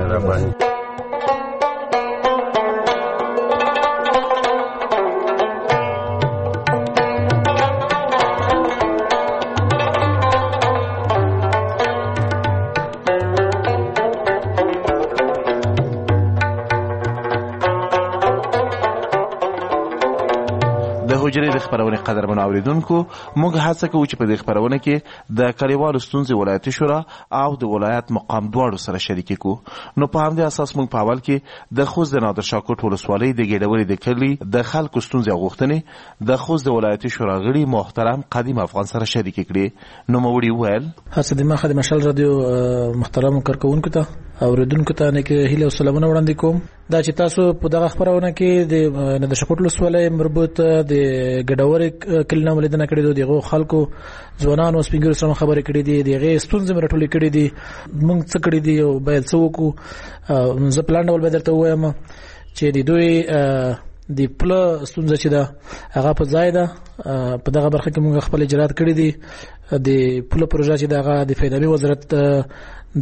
حجرې د خبرونه قدرمن اوریدونکو، موږ هڅه کوو چې په دې خبرونه کې د کلیوالو ستونزې ولایتي شورا او د ولایت مقام دواړو سره شریک کړو. نو په همدې اساس موږ په اول کې د خوست د نادرشاه ولسوالۍ د ګېډوري د کلي د خلکو ستونزې او غوښتنې د خوست د ولایتي شورا غړي محترم قدیم افغان سره شریک کړي. نو موړي وویل هڅه د مخه د مشال رادیو محترم کارکونکو ته اوریدونکو ته نه کې هیله او سلامونه وړاندې کوم. دا چې تاسو په دغه خبرونه کې د نادرشاه ولسوالۍ مربوط د ګډوري کلینه ولیدنه کړې دي، دغه خلکو ځوانانو سپینګر سره خبرې کړې دي، دغه ستونزې مرټولې کړې دي، موږ څه کړې دي او باید څه وکړو. زه پلان ډول به درته وایم چې د دوی د پل ستونزه چې ده هغه په ځای ده. په دغه برخه کې موږ خپل اجرات کړې دي. د پل پروژه چې دغه د فیضابي وزارت د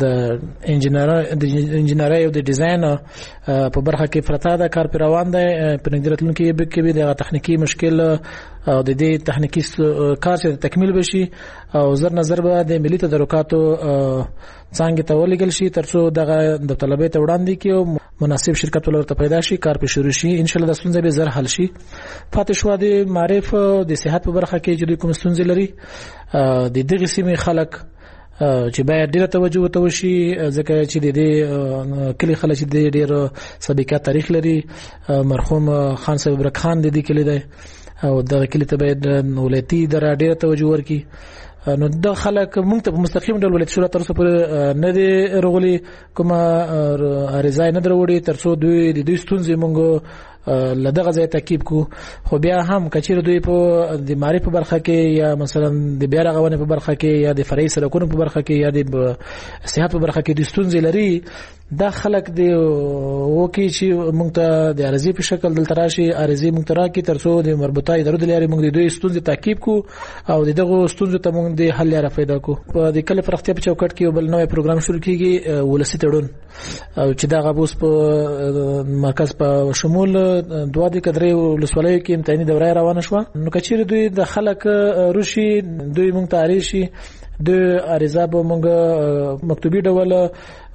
انجینرۍ او د ډیزاین په برخه کې پرتا ده، کار پر روان دی. په نګدرتلون کې به د تخنیکی مشکل او د دې تخنیکی کار چې تکمیل بشي او زر نظر به د ملي تدارکاتو څنګه ته ولګل شي ترڅو دغه د طلبې ته وړاندې کې او مناسب شرکت ولرته پیدا شي، کار په شروع شي. ان شاء الله د ستونزې به زر حل شي. پاتې شو د معرف د صحت په برخه کې چې کوم ستونزې لري د دغه سیمې خلک چې باید ډیره توجه وته وشي، ځکه چې د دې کلی خلک چې ډیر سابقه تاریخ لري. مرحوم خان صاحب برخان د دې کلی دی او د کلی ته باید ولایتي اداره ډیره توجه ورکړي. نو د خلک مونږ ته په مستقیم ډول ولایت شورا تر څو پر نه دی رغولي کومه ارزای نه دروړي ترڅو دوی د دوی ستونزې مونږ لدغه ځای تعقیب کو. خو بیا هم کچیر دوی په د معرفت په برخه کې یا مثلا د بیا رغونې په برخه کې یا د فرعي سرکونو په برخه کې یا د صحت په برخه کې د ستونزې لري، دا خلک دی وکي چې مونږ ته د ارزي په شکل دلته راشي، ارزي مونږ ته راکې ترڅو د مربوطه ادارو د لارې مونږ د دوی ستونزې تعقیب کو او دغه ستونزې ته مونږ د حل لاره پیدا کو. په د کله فرختیا په چوکاټ کې بل نوې پروګرام شروع کیږي ولسی تړون او چې دا غوښ په مرکز په شمول دوه د کډرې ولسوالۍ کې امتحاني دوره روانه شو. نو کچیر دوی د خلک روشي دوی مونږ ته اړیشي د عریضه به مونږ مکتوبي ډول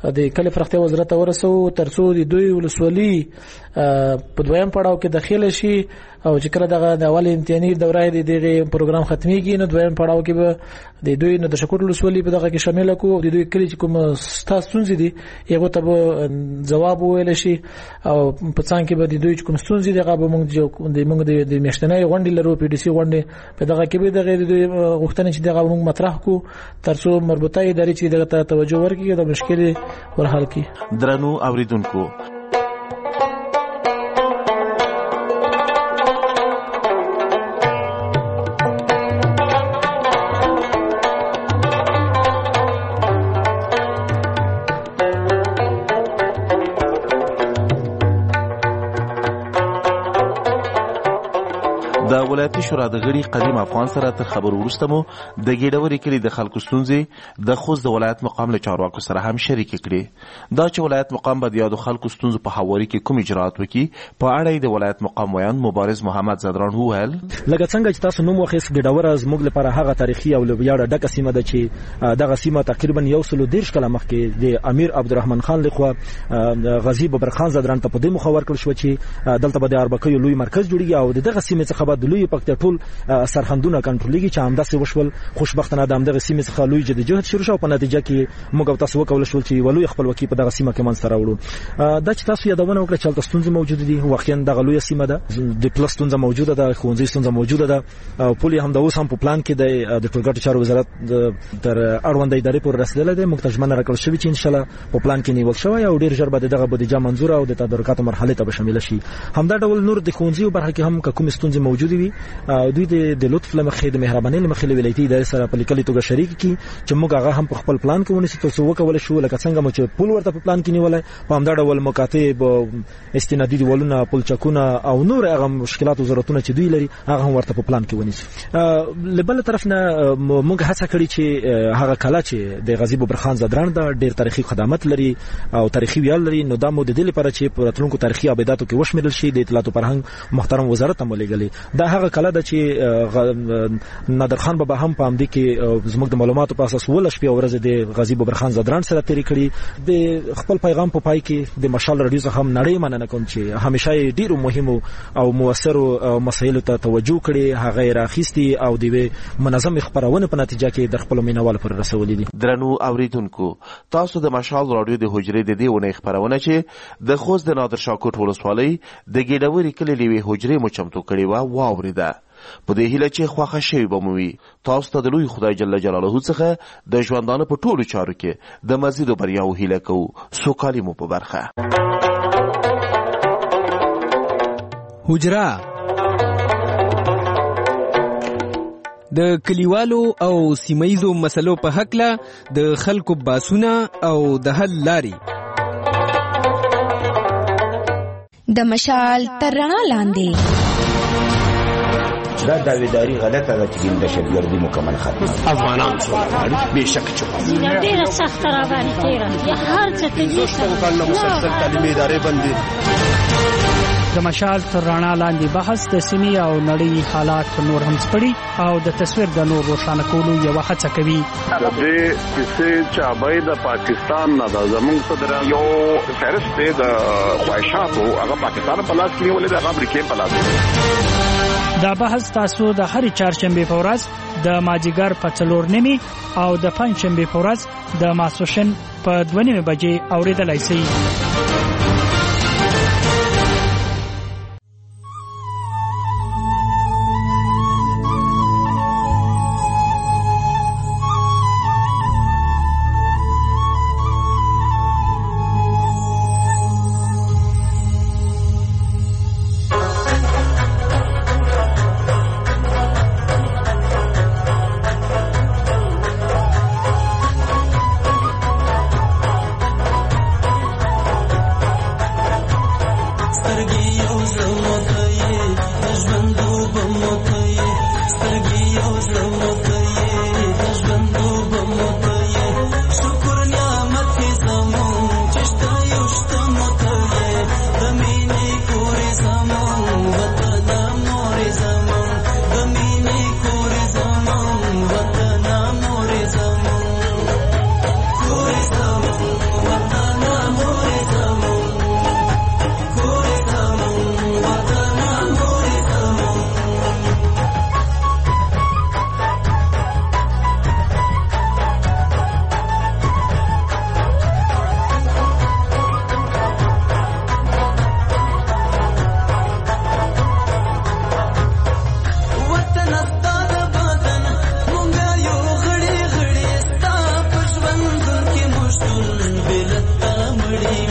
د کلی پراختیا وزارت ته ورسو ترڅو د دوی ولسوالي په دویم پړاو کې داخله شي او چې کله دغه د اول امتحاني دوره د دغه پروګرام ختميږي نو دویم پړاو کې به د دوی نو د شکر ولسوالي په دغه کې شامل کو د دوی کلی چې کوم ستاسو دي یو ته به جواب ویل شي او په څنګه کې به د دوی کوم ستونزې دغه به موږ د میاشتنۍ غونډې لرو پی ډي سي غونډې په دغه کې به دغه د غوښتنې چې دغه موږ مطرح کو ترڅو مربوطه ادارې چې دغه توجه ورکړي د مشکل ورحل کړي. درنو اوریدونکو د ولایتي شورا د غړي قدیم افغان سره تر خبرو وروسته مو د ګېډوري کلی د خلکو ستونزې د خوست د ولایت مقام له چارواکو سره هم شریک کړي. دا چې ولایت مقام به د یادو خلکو ستونزو په حوالې کې کوم اجرات وکړي په اړه د ولایت مقام ویان مبارز محمد زدران وویل لکه څنګه چې تاسو نوم واخیست ګېډور زموږ لپاره هغه تاریخي او ویاړه ډکه سیمه ده چې دغه سیمه تقریبا 130 کاله مخکې د امیر عبدالرحمن خان لخوا غازی ببرخان زدران ته په دې مخور کړل شو چې دلته به د اربکیو لوی مرکز جوړیږي او دغه سیمه څخه به د لوی پکته ټول سرحدونه کنټرولېږي چې همداسې وشول. خوشبختانه د همدغه سیمې څخه لوی جديجهد شروع شو په نتیجه کې موږ تاسو وکول شو چې ولوي خپلواکي په دغه سیمه کې منځ ته راوړو. دا چې تاسو یادونه وکړه چې تاسو ستونزې موجوده دي واقعا دغه لوی سیمه ده د پلس ستونزه موجوده ده خوندې ستونزه موجوده ده او پولی هم د اوس هم په پلان کې د ټولګټو چارو وزارت تر اړوند ادارې پورې رسیدلې ده موږ تجمنه راکړل شوی چې ان شاء الله په پلان کې نیول شوی او ډیر ژر به دغه بودیجه منظور او د تدارکاتو مرحله ته شامل شي. همدا ډول نور د خوندې برخه کې هم کوم ستونزې موجوده وي دوی د لطف لمخې د مهرباني لمخې ولایتي ادارې سره په لیکلي توګه شریک کی چې موږ هغه هم په خپل پلان کې ونیسو ترڅو وکول شو لکه څنګه مو چې پول ورته په پلان کې نیولای په همدا ډول مکاتب استنادي دیوالونه پلچکونه او نور هغه مشکلات او ضرورتونه چې دوی لري هغه هم ورته په پلان کې ونیسو. لبل طرف نه موږ هڅه کړې چې هغه کلا چې د غازی ببرخان زدران د ډیر تاریخي خدمات لري او تاریخي ویاړ لري نو دا مو د دې لپاره چې په راتلونکو تاریخي ابداتو کې وشمېرل شي د اطلاعات او فرهنګ محترم وزارت هم لګلې دا هغه کلا ده چې نادر خان بابا هم په امدی کې زموږ د معلوماتو په اساس ول شپې ورځ د غازی ببرخان زدران سره تیری کړي. د خپل پیغام په پای کې د مشال رادیو څخه هم نړۍ مننه کوم چې همیشه ډیرو مهمو او موثرو مسایلو ته توجه کړي هغه راخيستي او د منظم خبرونه په نتیجه کې د خپل مینوال پر رسولې دي. درنو اوریدونکو تاسو د مشال رادیو د حجرې د دیونه خبرونه چې د خوست د نادر شاه کوټ ولسوالۍ د ګېډوري کلی لوي حجرې مچمتو کړي و واوریده په دې هیله چې خوښه شوی بموي تاسو ته د لوی خدای جل جلاله څخه د ژوندانه په ټولو چارو کې د مزید بریاو هیله کوو سوکالي مو په برخه. حجره د کلیوالو او سیمایزو مسلو په حقله د خلکو باسونه او د حل لاري د مشال تر رڼا لاندې دا داویداری غلطه ده چې د شبګردي مکمل ختمه افغانان څو به شک چوکا ډیره سخت را باندې تیرا هر څه ته دې کله مسلسل تعلیمي ادارې باندې د مشال تر رڼا لاندې بحث د سیمې او نړۍ حالات نور هم سپړي او د تصویر د نور روښانه کولو یو هڅه کوي. د دې چې چابای د پاکستان نه د زمونږ صدر یو فهرست د خواهشاتو هغه پاکستان په لاس کې ولې د امریکا په لاس. دا بحث تاسو د هرې چهارشنبه په ورځ د ماجیګر په 4:30 او د پنځشنبه په ورځ د ماسوشن په 2:30 بجې اوریدلای شئ. ګوري